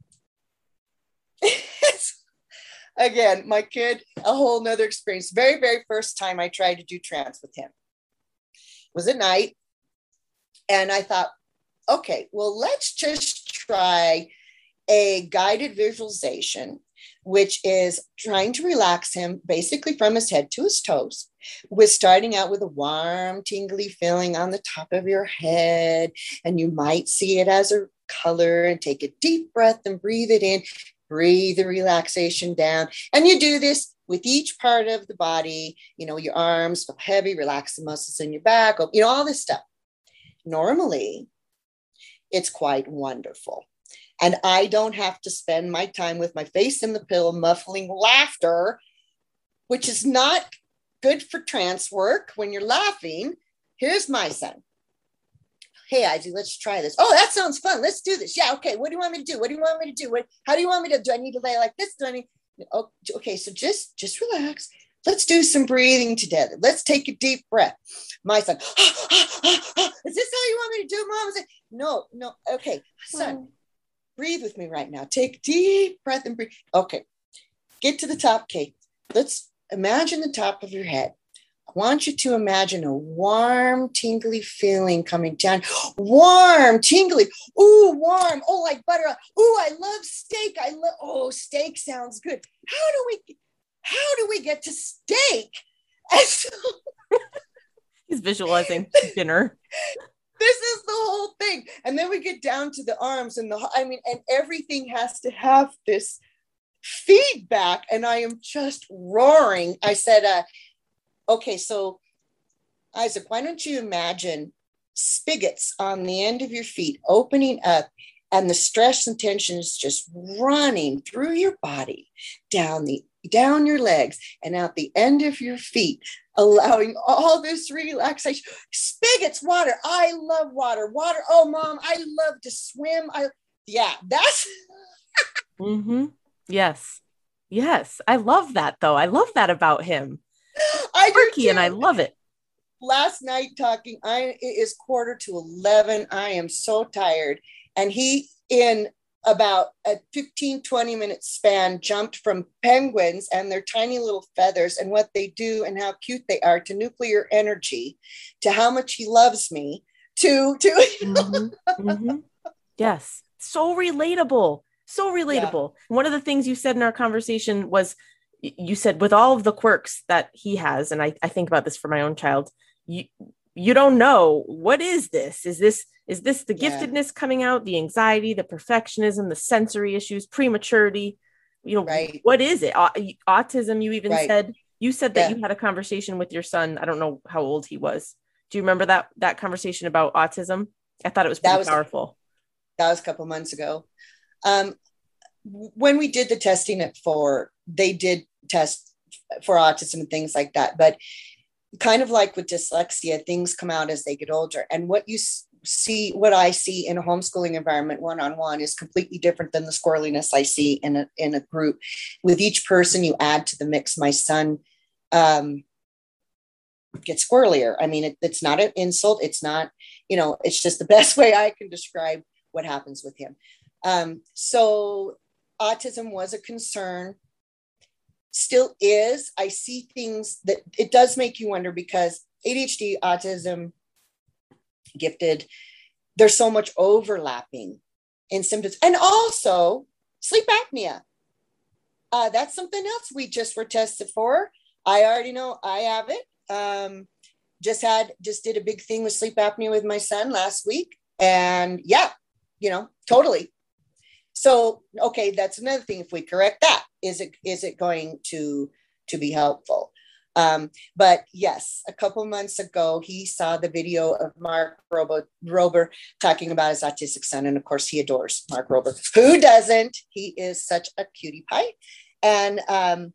again, my kid, a whole nother experience. Very, very first time I tried to do trance with him was at night. And I thought, okay, well, let's just try a guided visualization, which is trying to relax him basically from his head to his toes, with starting out with a warm, tingly feeling on the top of your head. And you might see it as a color, and take a deep breath and breathe it in, breathe the relaxation down. And you do this with each part of the body, you know, your arms feel heavy, relax the muscles in your back, you know, all this stuff. Normally, it's quite wonderful. And I don't have to spend my time with my face in the pillow, muffling laughter, which is not good for trance work when you're laughing. Here's my son. hey, Isaac, let's try this. Oh, that sounds fun. Let's do this. Yeah. Okay. What do you want me to do? What do you want me to do? What, how do you want me to, do I need to lay like this? Do I need, oh, okay. So just, just relax. Let's do some breathing together. Let's take a deep breath. My son, ah, ah, ah, ah. Is this how you want me to do, Mom? I said, no, no. Okay, son, oh. breathe with me right now. Take a deep breath and breathe. Okay, get to the top, Kate. Let's imagine the top of your head. I want you to imagine a warm, tingly feeling coming down. Warm, tingly. Ooh, warm. Oh, like butter. Ooh, I love steak. I love, oh, steak sounds good. How do we, how do we get to steak? And so, he's visualizing dinner. This is the whole thing. And then we get down to the arms and the, I mean, and everything has to have this feedback. And I am just roaring. I said, uh, okay, so Isaac, why don't you imagine spigots on the end of your feet opening up and the stress and tension is just running through your body, down the down your legs and out the end of your feet, allowing all this relaxation. Spigots, water. I love water. Water. Oh, Mom, I love to swim. I yeah, that's mm-hmm. Yes. Yes. I love that though. I love that about him. I do too. And I love it. Last night talking, I it is quarter to eleven. I am so tired. And he, in about a fifteen, twenty minute span, jumped from penguins and their tiny little feathers and what they do and how cute they are to nuclear energy, to how much he loves me, to, to mm-hmm. Mm-hmm. Yes. So relatable. So relatable. Yeah. One of the things you said in our conversation was, you said with all of the quirks that he has, and I, I think about this for my own child, you you don't know, what is this? Is this is this the yeah. giftedness coming out, the anxiety, the perfectionism, the sensory issues, prematurity? You know, right. What is it? Autism, you even right. said, you said that yeah. you had a conversation with your son. I don't know how old he was. Do you remember that that conversation about autism? I thought it was pretty that was, powerful. That was a couple months ago. Um, when we did the testing at four, they did test for autism and things like that. But kind of like with dyslexia, things come out as they get older. And what you see, what I see in a homeschooling environment one-on-one is completely different than the squirreliness I see in a, in a group. With each person you add to the mix, my son um, gets squirrelier. I mean, it, it's not an insult. It's not, you know, it's just the best way I can describe what happens with him. Um, so autism was a concern. Still is. I see things that it does make you wonder, because A D H D, autism, gifted, there's so much overlapping in symptoms. And also sleep apnea. Uh, that's something else we just were tested for. I already know I have it. Um, just had, just did a big thing with sleep apnea with my son last week. And yeah, you know, totally. So, okay, that's another thing. If we correct that, is it is it going to to be helpful? Um, but yes, a couple months ago, he saw the video of Mark Robo, Rober talking about his autistic son. And of course, he adores Mark Rober. Who doesn't? He is such a cutie pie. And um,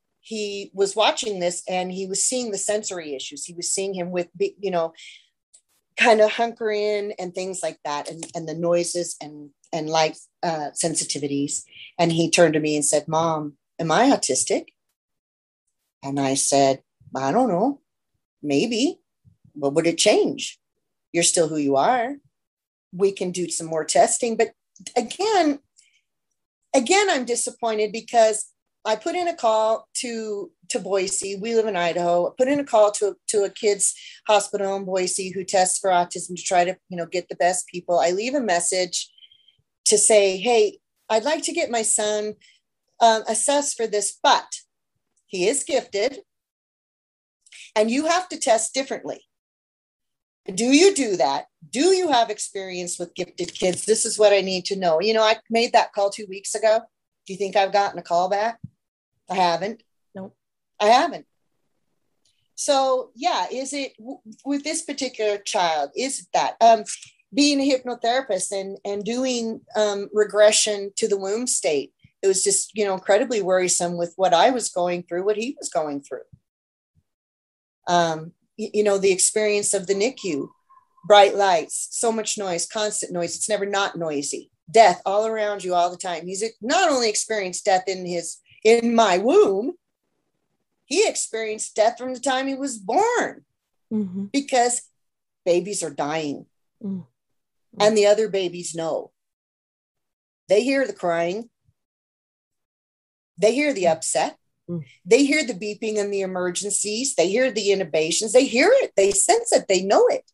he was watching this and he was seeing the sensory issues. He was seeing him with, you know, kind of hunker in and things like that, and, and the noises and, and light uh, sensitivities. And he turned to me and said, Mom, am I autistic? And I said, I don't know, maybe. What would it change? You're still who you are. We can do some more testing. But again, again, I'm disappointed because I put in a call to, to Boise. We live in Idaho. I put in a call to, to a kid's hospital in Boise who tests for autism to try to, you know, get the best people. I leave a message to say, hey, I'd like to get my son um, assessed for this, but he is gifted and you have to test differently. Do you do that? Do you have experience with gifted kids? This is what I need to know. You know, I made that call two weeks ago. Do you think I've gotten a call back? I haven't. No, I haven't. So yeah, is it w- with this particular child, is it that um, being a hypnotherapist and, and doing um, regression to the womb state, it was just, you know, incredibly worrisome with what I was going through, what he was going through. Um, you, you know, the experience of the N I C U, bright lights, so much noise, constant noise. It's never not noisy. Death all around you all the time. He's not only experienced death in his, in my womb, he experienced death from the time he was born, mm-hmm. because babies are dying, mm-hmm. and the other babies know. They hear the crying. They hear the upset. Mm-hmm. They hear the beeping and the emergencies. They hear the intubations. They hear it. They sense it. They know it.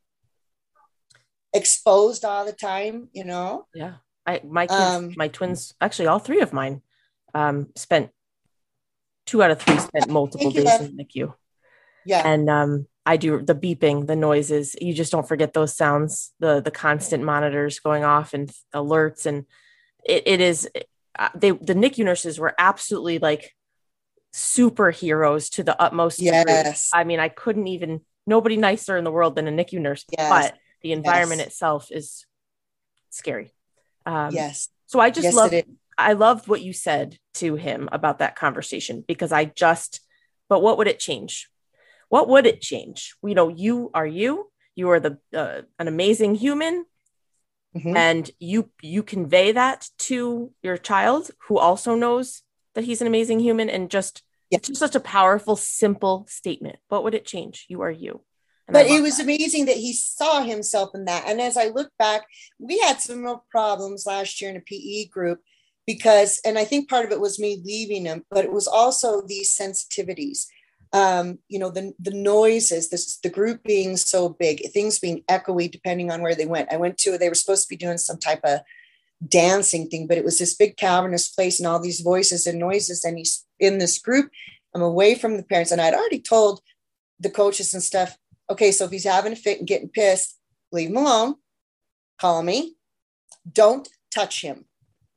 Exposed all the time, you know? Yeah. I, my kids, um, my twins, actually all three of mine, um, spent two out of three spent multiple days in the N I C U. Yeah. And, um, I do the beeping, the noises. You just don't forget those sounds, the, the constant monitors going off and alerts. And it, it is, they, the N I C U nurses were absolutely like superheroes to the utmost yes. degree. I mean, I couldn't even, nobody nicer in the world than a N I C U nurse, yes. but the environment yes. itself is scary. Um, yes. So I just yes, love, I loved what you said to him about that conversation, because I just, but what would it change? What would it change? You know, you are you, you are the, uh, an amazing human, mm-hmm. and you, you convey that to your child who also knows that he's an amazing human, and just, yeah. it's just such a powerful, simple statement. What would it change? You are you. And but it was that. amazing that he saw himself in that. And as I look back, we had some real problems last year in a P E group because, and I think part of it was me leaving him, but it was also these sensitivities. Um, you know, the, the noises, this, the group being so big, things being echoey depending on where they went. I went to, they were supposed to be doing some type of dancing thing, but it was this big cavernous place and all these voices and noises. And he's in this group. I'm away from the parents. And I'd already told the coaches and stuff, okay, so if he's having a fit and getting pissed, leave him alone. Call me. Don't touch him.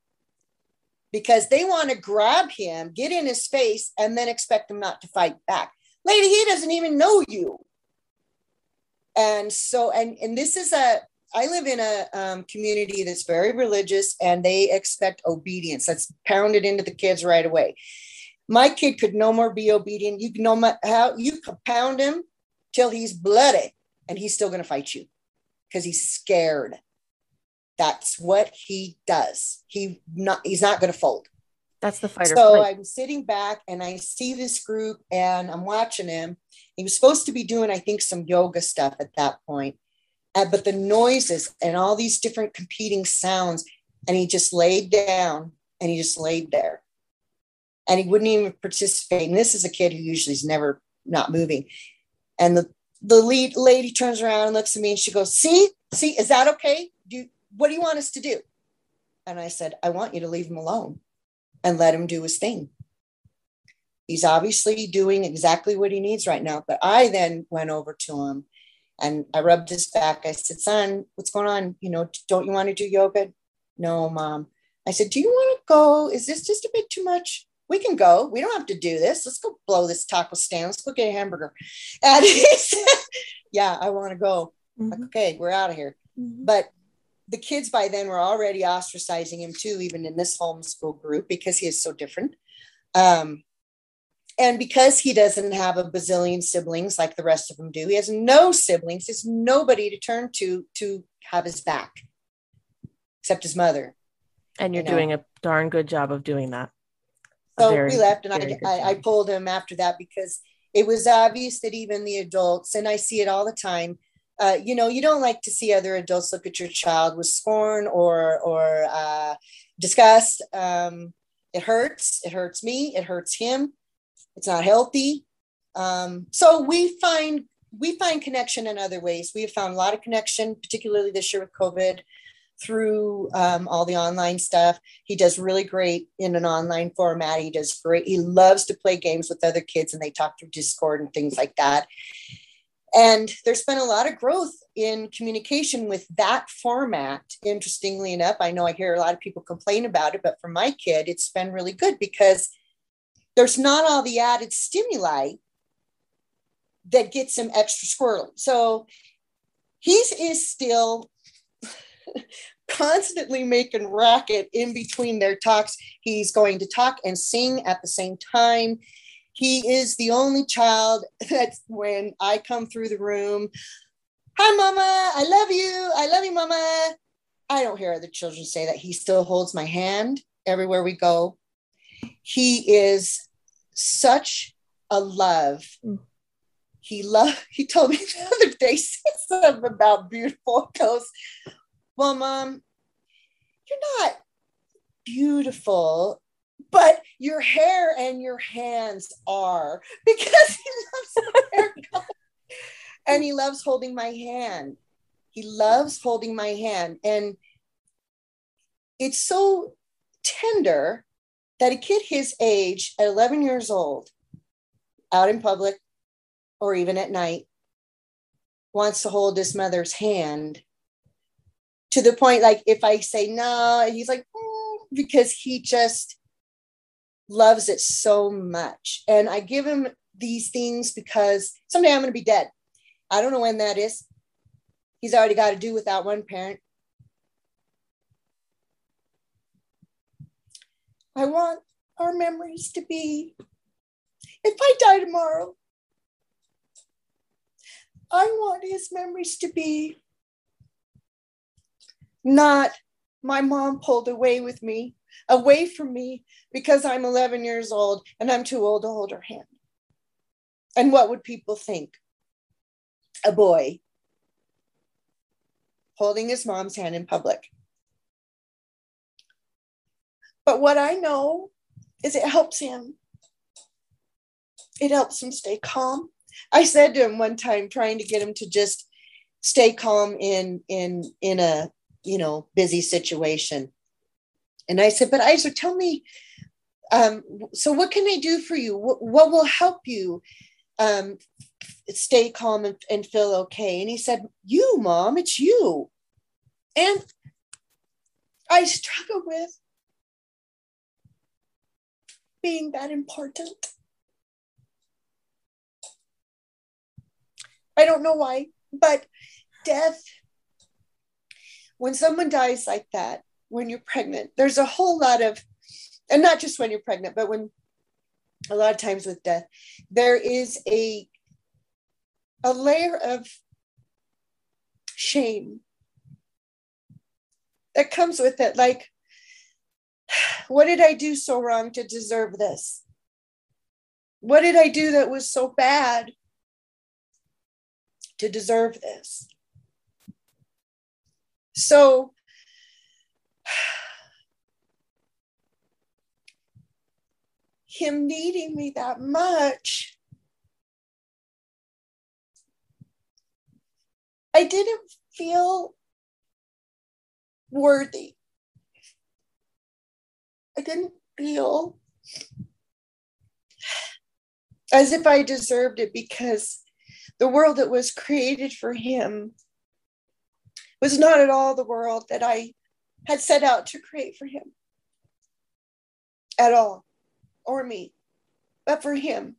Because they want to grab him, get in his face, and then expect him not to fight back. Lady, he doesn't even know you. And so, and, and this is a, I live in a um, community that's very religious, and they expect obedience. That's pounded into the kids right away. My kid could no more be obedient. You can know my, how you could pound him till he's bloody, and he's still going to fight you because he's scared. That's what he does. He not he's not going to fold. That's the fighter. So I'm sitting back and I see this group and I'm watching him. He was supposed to be doing, I think, some yoga stuff at that point. Uh, but the noises and all these different competing sounds, and he just laid down and he just laid there. And he wouldn't even participate. And this is a kid who usually is never not moving. And the, the lead lady turns around and looks at me and she goes, see, see, is that okay? Do you, what do you want us to do? And I said, I want you to leave him alone and let him do his thing. He's obviously doing exactly what he needs right now. But I then went over to him and I rubbed his back. I said, son, what's going on? You know, don't you want to do yoga? No, mom. I said, do you want to go? Is this just a bit too much? We can go. We don't have to do this. Let's go blow this taco stand. Let's go get a hamburger. And he said, yeah, I want to go. Mm-hmm. Like, okay, we're out of here. Mm-hmm. But the kids by then were already ostracizing him too, even in this homeschool group, because he is so different. Um, and because he doesn't have a bazillion siblings like the rest of them do, he has no siblings. There's nobody to turn to to have his back, except his mother. And you're you know? doing a darn good job of doing that. So very, we left, and I, I, I pulled him after that because it was obvious that even the adults, and I see it all the time, uh, you know, you don't like to see other adults look at your child with scorn or or uh, disgust. Um, it hurts. It hurts me. It hurts him. It's not healthy. Um, so we find we find connection in other ways. We have found a lot of connection, particularly this year with COVID, through um, all the online stuff. He does really great in an online format. He does great. He loves to play games with other kids and they talk through Discord and things like that. And there's been a lot of growth in communication with that format. Interestingly enough, I know I hear a lot of people complain about it, but for my kid, it's been really good because there's not all the added stimuli that gets him extra squirrely. So he is still constantly making racket in between their talks. He's going to talk and sing at the same time. He is the only child that when I come through the room, Hi, Mama. I love you. I love you, Mama. I don't hear other children say that. He still holds my hand everywhere we go. He is such a love. Mm. He love. He told me the other day something about beautiful. He goes, well, Mom, you're not beautiful, but your hair and your hands are, because he loves my haircut. And he loves holding my hand. He loves holding my hand. And it's so tender that a kid his age at eleven years old, out in public or even at night, wants to hold his mother's hand, to the point, like, if I say no, he's like, mm, because he just loves it so much. And I give him these things because someday I'm going to be dead. I don't know when that is. He's already got to do without one parent. I want our memories to be, if I die tomorrow, I want his memories to be not my mom pulled away with me, away from me because I'm eleven years old and I'm too old to hold her hand. And what would people think? A boy holding his mom's hand in public. But what I know is it helps him. It helps him stay calm. I said to him one time, trying to get him to just stay calm in, in, in a, you know, busy situation. And I said, but Isaac, tell me, um, so what can I do for you? What, what will help you um, stay calm and, and feel okay? And he said, you, Mom, it's you. And I struggle with being that important. I don't know why, but death, when someone dies like that, when you're pregnant, there's a whole lot of, and not just when you're pregnant, but when a lot of times with death, there is a, a layer of shame that comes with it. Like, what did I do so wrong to deserve this? What did I do that was so bad to deserve this? So him needing me that much, I didn't feel worthy. I didn't feel as if I deserved it, because the world that was created for him was not at all the world that I had set out to create for him. At all. Or me. But for him.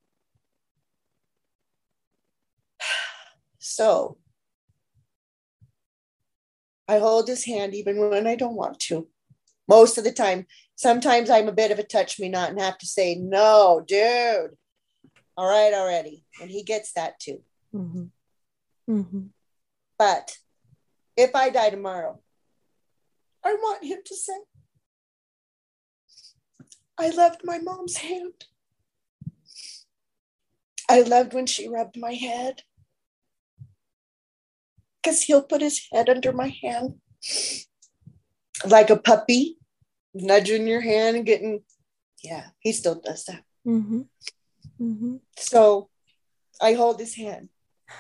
So I hold his hand even when I don't want to. Most of the time. Sometimes I'm a bit of a touch me not and have to say, no, dude. All right, already. And he gets that too. Mm-hmm. Mm-hmm. But if I die tomorrow, I want him to say, I loved my mom's hand. I loved when she rubbed my head. Because he'll put his head under my hand like a puppy, nudging your hand and getting, yeah, he still does that. Mm-hmm. Mm-hmm. So I hold his hand.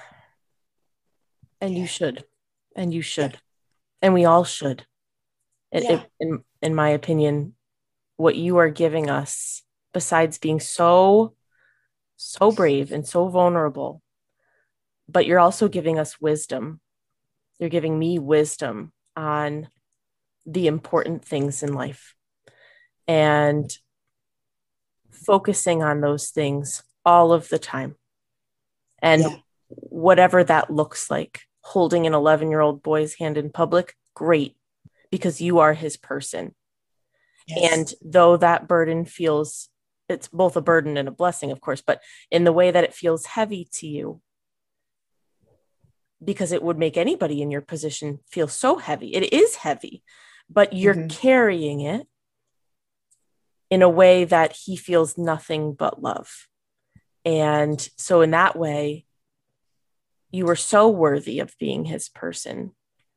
And yeah. you should. And you should. Yeah. And we all should. It, yeah. it, in, in my opinion, what you are giving us, besides being so, so brave and so vulnerable, but you're also giving us wisdom. You're giving me wisdom on the important things in life and focusing on those things all of the time. And yeah. whatever that looks like, holding an eleven-year-old boy's hand in public, great, because you are his person. Yes. And though that burden feels, it's both a burden and a blessing, of course, but in the way that it feels heavy to you, because it would make anybody in your position feel so heavy. It is heavy, but you're mm-hmm. carrying it in a way that he feels nothing but love. And so in that way, you were so worthy of being his person.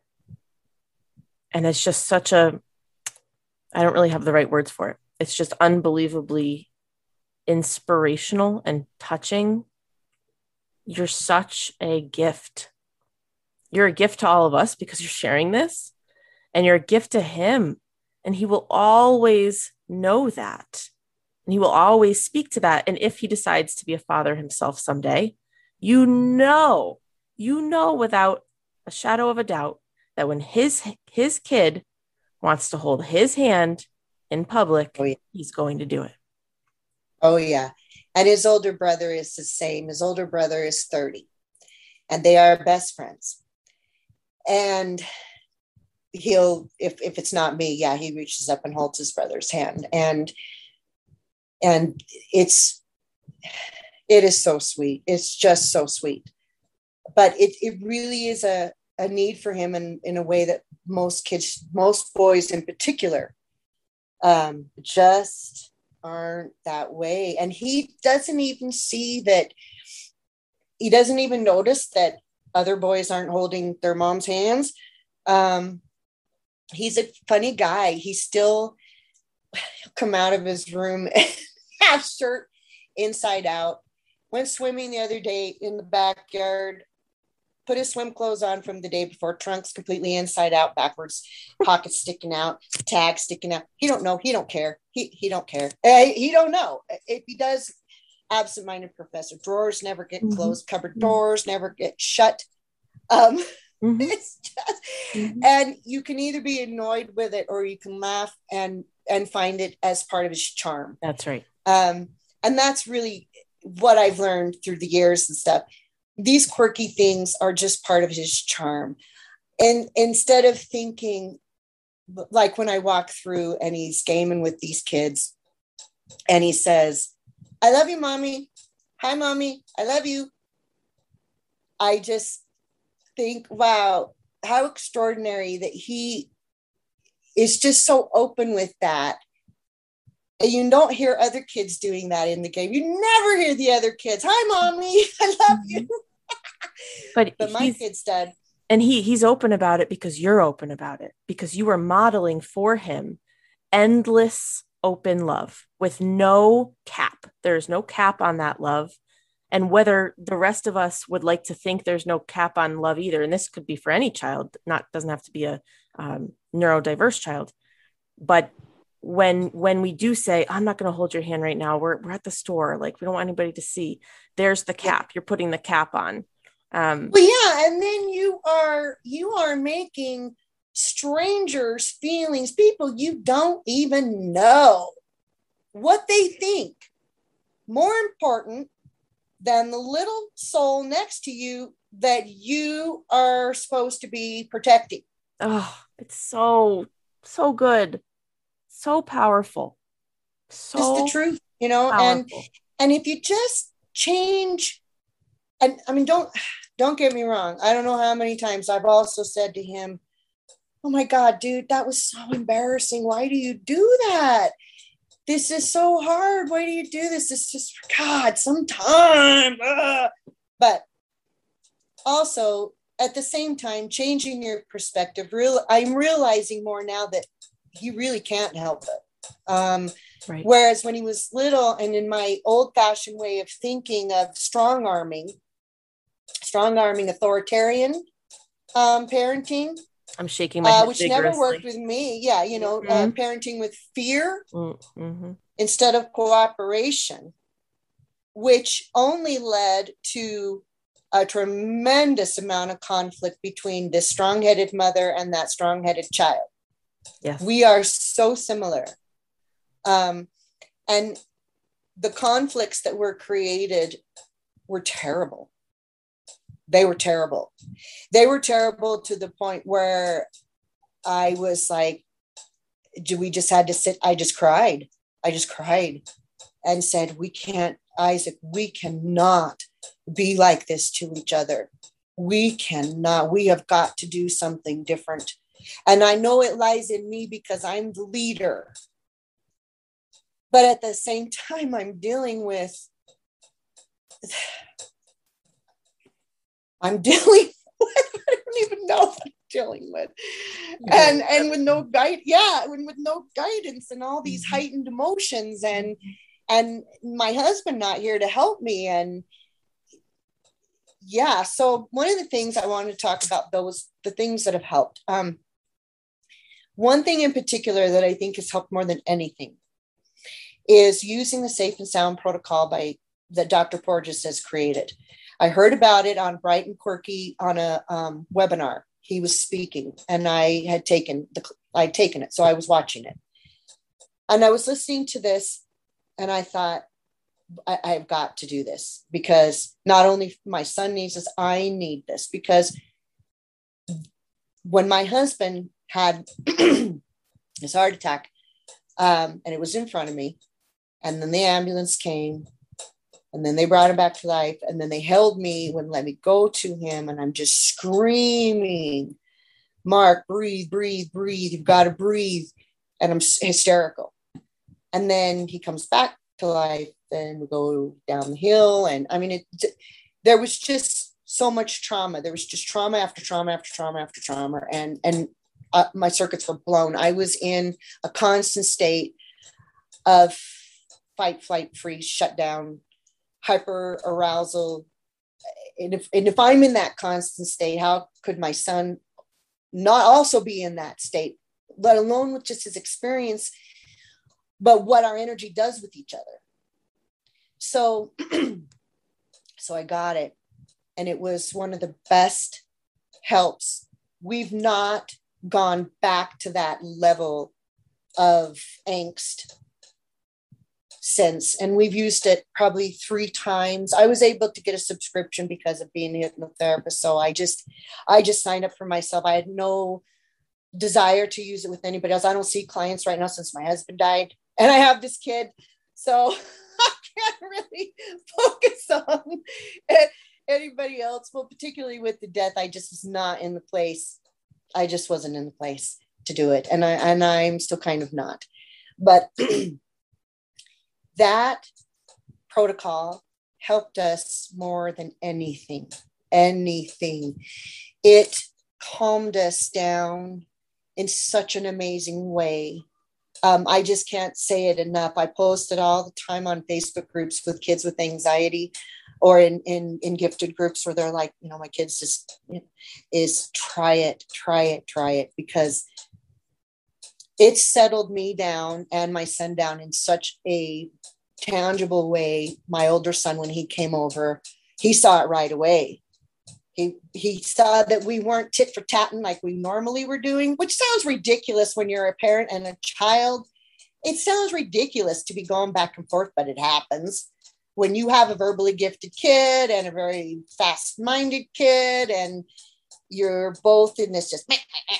And it's just such a, I don't really have the right words for it. It's just unbelievably inspirational and touching. You're such a gift. You're a gift to all of us because you're sharing this, and you're a gift to him. And he will always know that. And he will always speak to that. And if he decides to be a father himself someday, you know, you know, without a shadow of a doubt that when his, his kid wants to hold his hand in public, oh, yeah. he's going to do it. Oh, yeah. And his older brother is the same. His older brother is thirty, and they are best friends. And he'll, if, if it's not me, yeah, he reaches up and holds his brother's hand. And, and it's, it is so sweet. It's just so sweet. But it, it really is a, a need for him in, in a way that most kids, most boys in particular, um, just aren't that way. And he doesn't even see that, he doesn't even notice that other boys aren't holding their mom's hands. Um, he's a funny guy. He still he'll come out of his room and half shirt inside out. Went swimming the other day in the backyard, put his swim clothes on from the day before, trunks completely inside out, backwards, pockets sticking out, tag sticking out. He don't know. He don't care. He he don't care. Uh, he don't know. If he does, absent-minded professor. Drawers never get mm-hmm. closed. Cupboard doors never get shut. Um, mm-hmm. It's just, mm-hmm. and you can either be annoyed with it or you can laugh and and find it as part of his charm. That's right. Um, and that's really what I've learned through the years and stuff. These quirky things are just part of his charm. And instead of thinking, like when I walk through and he's gaming with these kids and he says, I love you, mommy. Hi, mommy. I love you. I just think, wow, how extraordinary that he is just so open with that. And you don't hear other kids doing that in the game. You never hear the other kids. Hi, mommy. I love you. But, but my kid's dad. And he he's open about it because you're open about it, because you are modeling for him endless open love with no cap. There's no cap on that love. And whether the rest of us would like to think there's no cap on love either, and this could be for any child, not doesn't have to be a um, neurodiverse child, but when when we do say, I'm not going to hold your hand right now, we're we're at the store, like we don't want anybody to see, there's the cap. You're putting the cap on. Um, well, yeah, and then you are you are making strangers' feelings, people you don't even know, what they think, more important than the little soul next to you that you are supposed to be protecting. Oh, it's so, so good. So powerful. So it's the truth, you know, powerful. and and if you just change, and I mean, don't don't get me wrong. I don't know how many times I've also said to him, oh my God, dude, that was so embarrassing. Why do you do that? This is so hard. Why do you do this? It's just, for God, sometime. Uh. But also at the same time, changing your perspective. Real, I'm realizing more now that he really can't help it. Um, right. Whereas when he was little, and in my old fashioned way of thinking of strong arming, strong arming authoritarian um, parenting, I'm shaking my head uh, which vigorously. Never worked with me. Yeah, you know, mm-hmm. uh, parenting with fear mm-hmm. instead of cooperation, which only led to a tremendous amount of conflict between this strong-headed mother and that strong-headed child. Yes, we are so similar, um, and the conflicts that were created were terrible. They were terrible. They were terrible to the point where I was like, we just had to sit. I just cried. I just cried and said, we can't, Isaac, we cannot be like this to each other. We cannot, we have got to do something different. And I know it lies in me because I'm the leader. But at the same time, I'm dealing with, I'm dealing with, I don't even know what I'm dealing with. And and with no guide, yeah, when with no guidance and all these heightened emotions, and and my husband not here to help me. And yeah, so one of the things I wanted to talk about, though, was the things that have helped. Um, one thing in particular that I think has helped more than anything is using the Safe and Sound protocol by that Doctor Porges has created. I heard about it on Bright and Quirky on a um, webinar. He was speaking, and I had taken the I'd taken it, so I was watching it, and I was listening to this, and I thought, I, I've got to do this, because not only my son needs this, I need this. Because when my husband had his heart attack, um, and it was in front of me, and then the ambulance came, and then they brought him back to life, and then they held me, wouldn't let me go to him, and I'm just screaming, Mark, breathe, breathe, breathe, you've got to breathe, and I'm hysterical. And then he comes back to life, and we go down the hill, and I mean, it, there was just so much trauma. There was just trauma after trauma after trauma after trauma, and and uh, my circuits were blown. I was in a constant state of fight, flight, freeze, shut down, hyper arousal. And if, and if I'm in that constant state, how could my son not also be in that state, let alone with just his experience, but what our energy does with each other. So, so I got it. And it was one of the best helps. We've not gone back to that level of angst since. And we've used it probably three times. I was able to get a subscription because of being a hypnotherapist. So I just, I just signed up for myself. I had no desire to use it with anybody else. I don't see clients right now since my husband died, and I have this kid. So I can't really focus on it. Anybody else, well, particularly with the death, I just was not in the place. I just wasn't in the place to do it. And I, and I'm still kind of not, but that protocol helped us more than anything, anything. It calmed us down in such an amazing way. Um, I just can't say it enough. I post it all the time on Facebook groups with kids with anxiety, or in, in, in gifted groups where they're like, you know, my kids just, you know, is try it, try it, try it, because it settled me down and my son down in such a tangible way. My older son, when he came over, he saw it right away. He, he saw that we weren't tit for tatting like we normally were doing, which sounds ridiculous when you're a parent and a child. It sounds ridiculous to be going back and forth, but it happens. When you have a verbally gifted kid and a very fast-minded kid, and you're both in this just,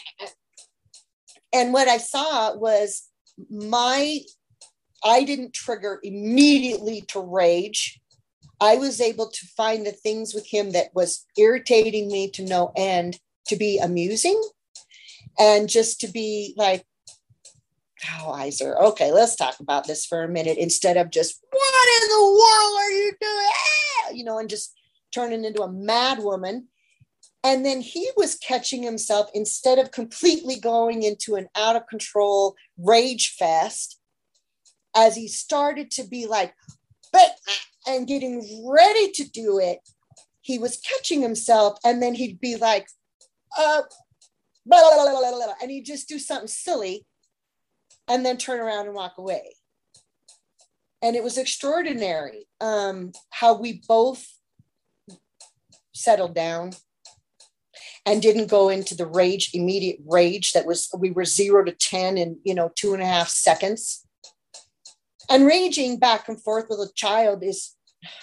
and what I saw was my, I didn't trigger immediately to rage. I was able to find the things with him that was irritating me to no end to be amusing, and just to be like, oh, Iser, okay, let's talk about this for a minute, instead of just, what in the world are you doing? Ah! You know, and just turning into a mad woman. And then he was catching himself, instead of completely going into an out of control rage fest, as he started to be like, but, and getting ready to do it, he was catching himself, and then he'd be like, uh, blah, blah, blah, blah, blah, and he'd just do something silly, and then turn around and walk away. And it was extraordinary um, how we both settled down and didn't go into the rage, immediate rage that was, we were zero to ten in, you know, two and a half seconds. And raging back and forth with a child is,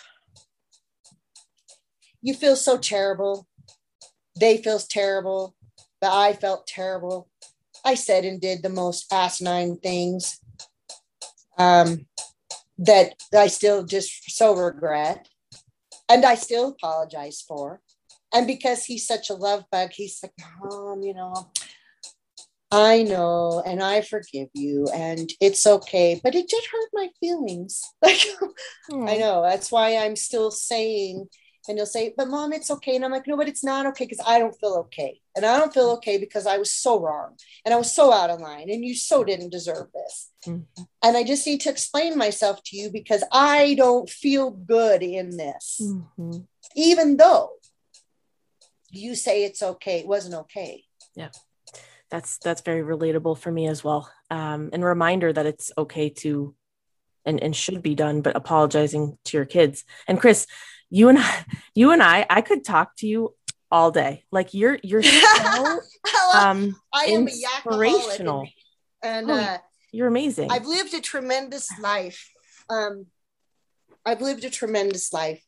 you feel so terrible. They feel terrible. But I felt terrible. I said and did the most asinine things um, that I still just so regret. And I still apologize for. And because he's such a love bug, he's like, Mom, you know, I know, and I forgive you, and it's okay, but it did hurt my feelings. Like, mm. I know, that's why I'm still saying, and he'll say, but Mom, it's okay. And I'm like, no, but it's not okay, because I don't feel okay. And I don't feel okay because I was so wrong, and I was so out of line, and you so didn't deserve this. Mm-hmm. And I just need to explain myself to you because I don't feel good in this. Mm-hmm. Even though you say it's okay, it wasn't okay. Yeah. That's, that's very relatable for me as well. Um, and a reminder that it's okay to, and, and should be done, but apologizing to your kids. And Chris, you and I, you and I, I could talk to you all day. Like you're, you're so um, I am inspirational. A and, and oh, uh, you're amazing. I've lived a tremendous life. Um, I've lived a tremendous life.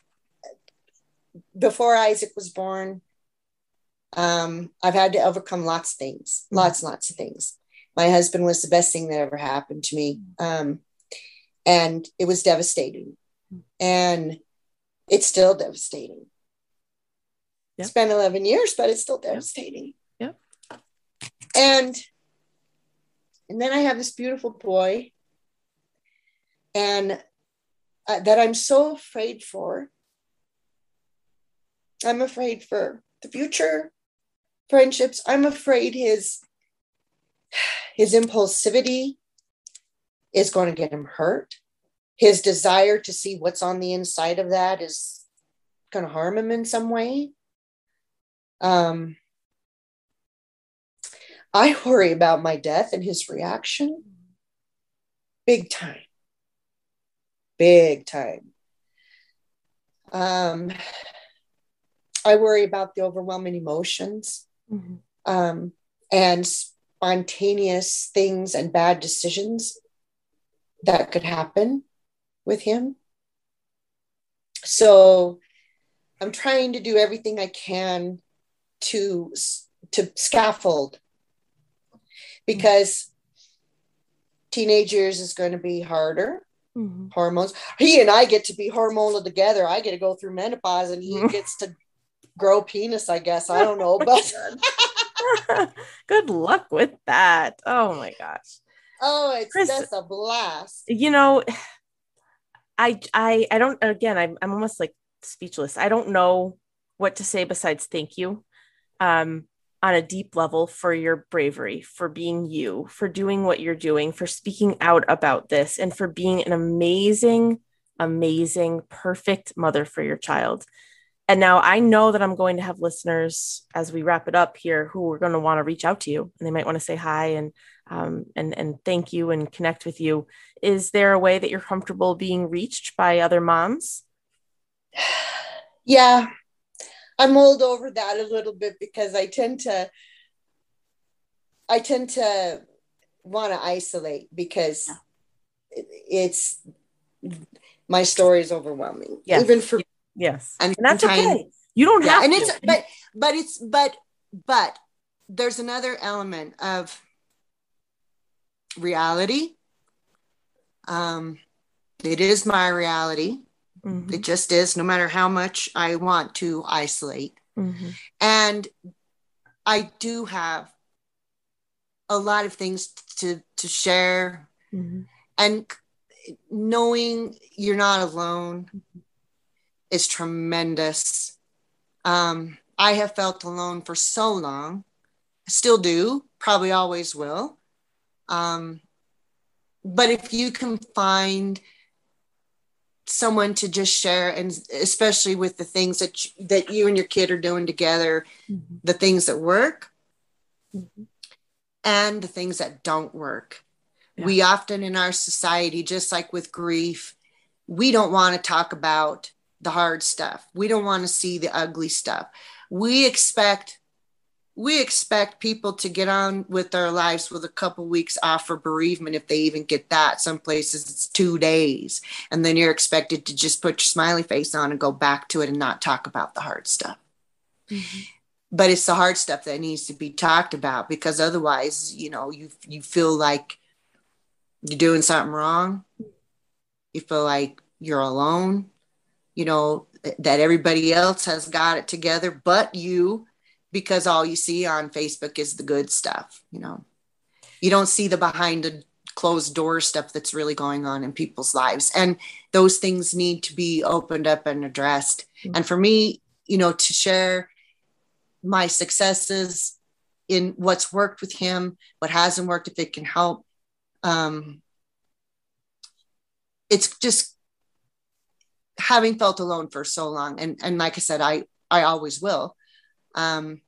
Before Isaac was born, um, I've had to overcome lots of things, lots and lots of things. My husband was the best thing that ever happened to me. Um, and it was devastating. And it's still devastating. Yep. It's been eleven years, but it's still devastating. Yep. And, and then I have this beautiful boy, and uh, that I'm so afraid for. I'm afraid for the future, friendships. I'm afraid his, his impulsivity is going to get him hurt. His desire to see what's on the inside of that is going to harm him in some way. Um, I worry about my death and his reaction. Big time. Big time. Um, I worry about the overwhelming emotions, mm-hmm. um, and spontaneous things and bad decisions that could happen with him. So I'm trying to do everything I can to, to scaffold, because teenage years is going to be harder. Mm-hmm. Hormones. He and I get to be hormonal together. I get to go through menopause, and he gets to grow penis, I guess. I don't know, but good luck with that. Oh my gosh. Oh, it's Chris, just a blast. You know, I I I don't again, I'm I'm almost like speechless. I don't know what to say besides thank you. Um on a deep level for your bravery, for being you, for doing what you're doing, for speaking out about this, and for being an amazing, amazing, perfect mother for your child. And now I know that I'm going to have listeners as we wrap it up here who are going to want to reach out to you, and they might want to say hi and um, and and thank you and connect with you. Is there a way that you're comfortable being reached by other moms? Yeah, I'm mulled over that a little bit because I tend to I tend to want to isolate because yeah. it's my story is overwhelming, yes. even for. Yes. And, and that's time, okay. You don't have yeah, and to. it's but but it's but but there's another element of reality. Um it is my reality. Mm-hmm. It just is, no matter how much I want to isolate. Mm-hmm. And I do have a lot of things to to share. Mm-hmm. And knowing you're not alone is tremendous. Um, I have felt alone for so long. I still do, probably always will. Um, but if you can find someone to just share, and especially with the things that you, that you and your kid are doing together, mm-hmm. the things that work mm-hmm. and the things that don't work. Yeah. We often in our society, just like with grief, we don't want to talk about the hard stuff. We don't want to see the ugly stuff. We expect we expect people to get on with their lives with a couple weeks off for bereavement, if they even get that. Some places it's two days. And then you're expected to just put your smiley face on and go back to it and not talk about the hard stuff. Mm-hmm. But it's the hard stuff that needs to be talked about, because otherwise, you know, you you feel like you're doing something wrong. You feel like you're alone. you know, that everybody else has got it together but you, because all you see on Facebook is the good stuff. You know, you don't see the behind the closed door stuff that's really going on in people's lives. And those things need to be opened up and addressed. Mm-hmm. And for me, you know, to share my successes in what's worked with him, what hasn't worked, if it can help. Um, it's just having felt alone for so long. And, and like I said, I, I always will. Um,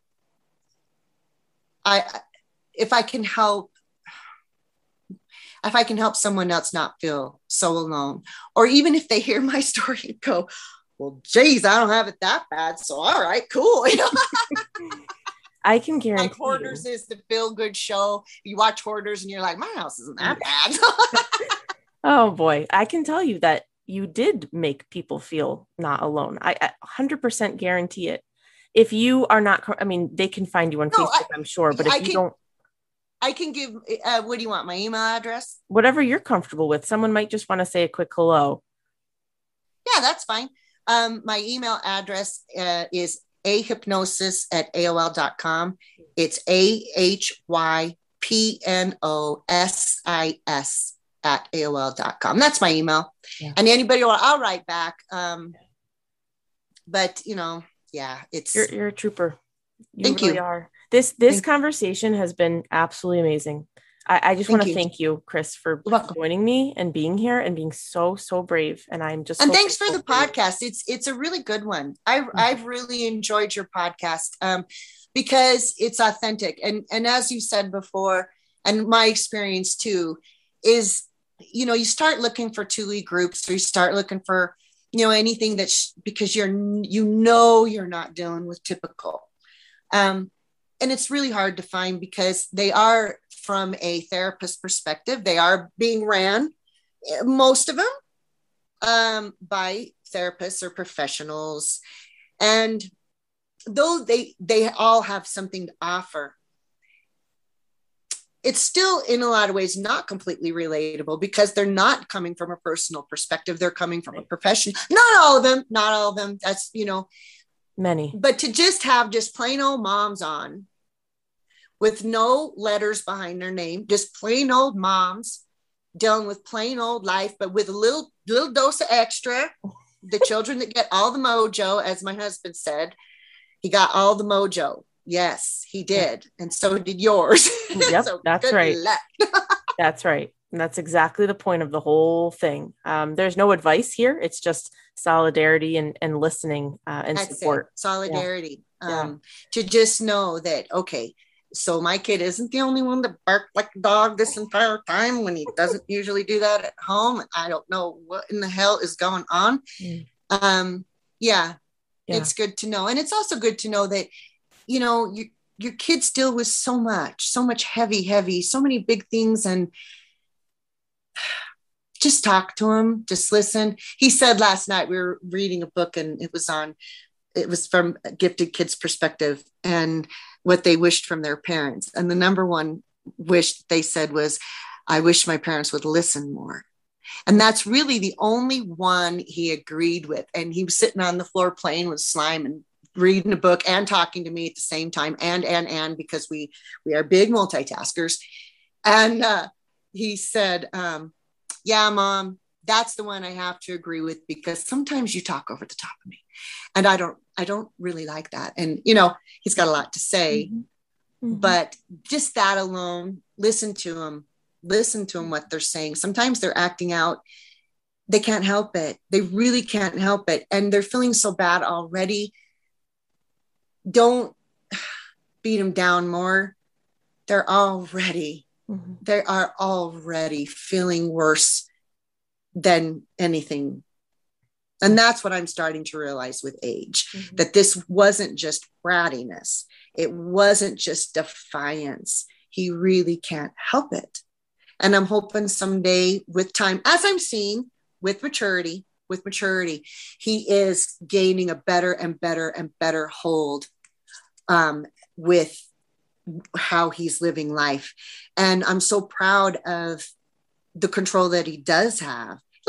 I, if I can help, if I can help someone else not feel so alone, or even if they hear my story and go, well, geez, I don't have it that bad. So, all right, cool. You know? I can guarantee like Hoarders you. Is the feel good show. You watch Hoarders and you're like, my house isn't that bad. Oh boy. I can tell you that you did make people feel not alone. I, I one hundred percent guarantee it. If you are not, I mean, they can find you on no, Facebook, I, I'm sure, but if I you can, don't. I can give, uh, what do you want? My email address? Whatever you're comfortable with. Someone might just want to say a quick hello. Yeah, that's fine. Um, my email address uh, is ahypnosis at A O L dot com. It's A H Y P N O S I S at A O L dot com. That's my email. Yeah. And anybody, will, I'll write back. Um, but, you know, yeah, it's. You're, you're a trooper. You thank really you. are. This this thank conversation has been absolutely amazing. I, I just want to thank you, Chris, for joining me and being here and being so, so brave. And I'm just and so thanks for the for podcast. It's it's a really good one. I mm-hmm. I've really enjoyed your podcast um, because it's authentic. And and as you said before, and my experience too, is, you know, you start looking for two E groups, or you start looking for, you know, anything that's because you're, you know, you're not dealing with typical. Um, and it's really hard to find because they are from a therapist perspective. They are being ran, most of them, um, by therapists or professionals. And though they, they all have something to offer, it's still in a lot of ways not completely relatable because they're not coming from a personal perspective. They're coming from a profession. Not all of them, not all of them. That's, you know, many. But to just have just plain old moms on with no letters behind their name, just plain old moms dealing with plain old life, but with a little, little dose of extra. The children that get all the mojo, as my husband said, he got all the mojo. Yes, he did. And so did yours. Yep, so that's right. That's right. And that's exactly the point of the whole thing. Um, there's no advice here. It's just solidarity and, and listening uh, and that's support. It. Solidarity. Yeah. Um, yeah. To just know that, okay, so my kid isn't the only one that barked like a dog this entire time when he doesn't usually do that at home. I don't know what in the hell is going on. Mm. Um, yeah, yeah, it's good to know. And it's also good to know that, you know, you, your kids deal with so much, so much heavy, heavy, so many big things. And just talk to him, just listen. He said last night, we were reading a book and it was on, it was from a gifted kids perspective and what they wished from their parents. And the number one wish they said was, I wish my parents would listen more. And that's really the only one he agreed with. And he was sitting on the floor playing with slime and reading a book and talking to me at the same time. And, and, and, because we, we are big multitaskers. And uh, he said, um, yeah, Mom, that's the one I have to agree with because sometimes you talk over the top of me and I don't, I don't really like that. And, you know, he's got a lot to say, mm-hmm. Mm-hmm. but just that alone, listen to him, listen to them, what they're saying. Sometimes they're acting out. They can't help it. They really can't help it. And they're feeling so bad already. Don't beat them down more. They're already, mm-hmm. they are already feeling worse than anything. And that's what I'm starting to realize with age, mm-hmm. that this wasn't just brattiness. It wasn't just defiance. He really can't help it. And I'm hoping someday with time, as I'm seeing with maturity, with maturity, he is gaining a better and better and better hold um, with how he's living life. And I'm so proud of the control that he does have. Like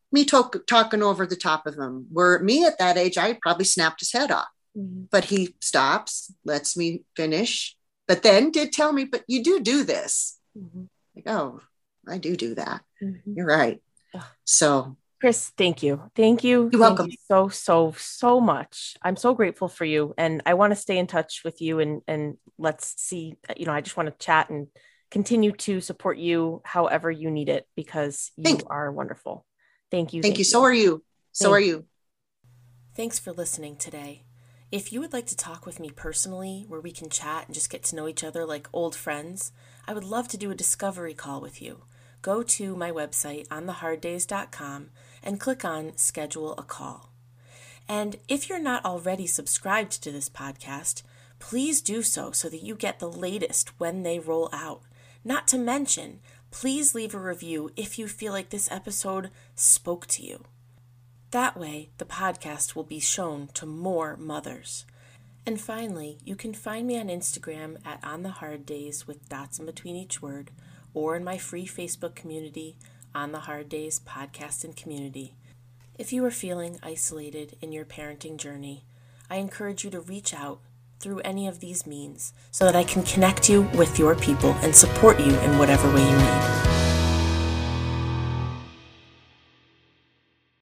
me talk, talking over the top of him. Where me at that age, I probably snapped his head off. Mm-hmm. But he stops, lets me finish, but then did tell me, but you do do this. Mm-hmm. Like, oh, I do do that. Mm-hmm. You're right. So, Chris, thank you. Thank you. You're welcome. Thank you so, so, so much. I'm so grateful for you. And I want to stay in touch with you and, and let's see, you know, I just want to chat and continue to support you however you need it, because you thank are wonderful. Thank you. Thank, thank you. you. So are you. So thank are you. Thanks for listening today. If you would like to talk with me personally, where we can chat and just get to know each other like old friends, I would love to do a discovery call with you. Go to my website, on the hard days dot com, and click on Schedule a Call. And if you're not already subscribed to this podcast, please do so so that you get the latest when they roll out. Not to mention, please leave a review if you feel like this episode spoke to you. That way, the podcast will be shown to more mothers. And finally, you can find me on Instagram at On the Hard Days with dots in between each word, or in my free Facebook community, On the Hard Days Podcast and Community. If you are feeling isolated in your parenting journey, I encourage you to reach out through any of these means so that I can connect you with your people and support you in whatever way you need.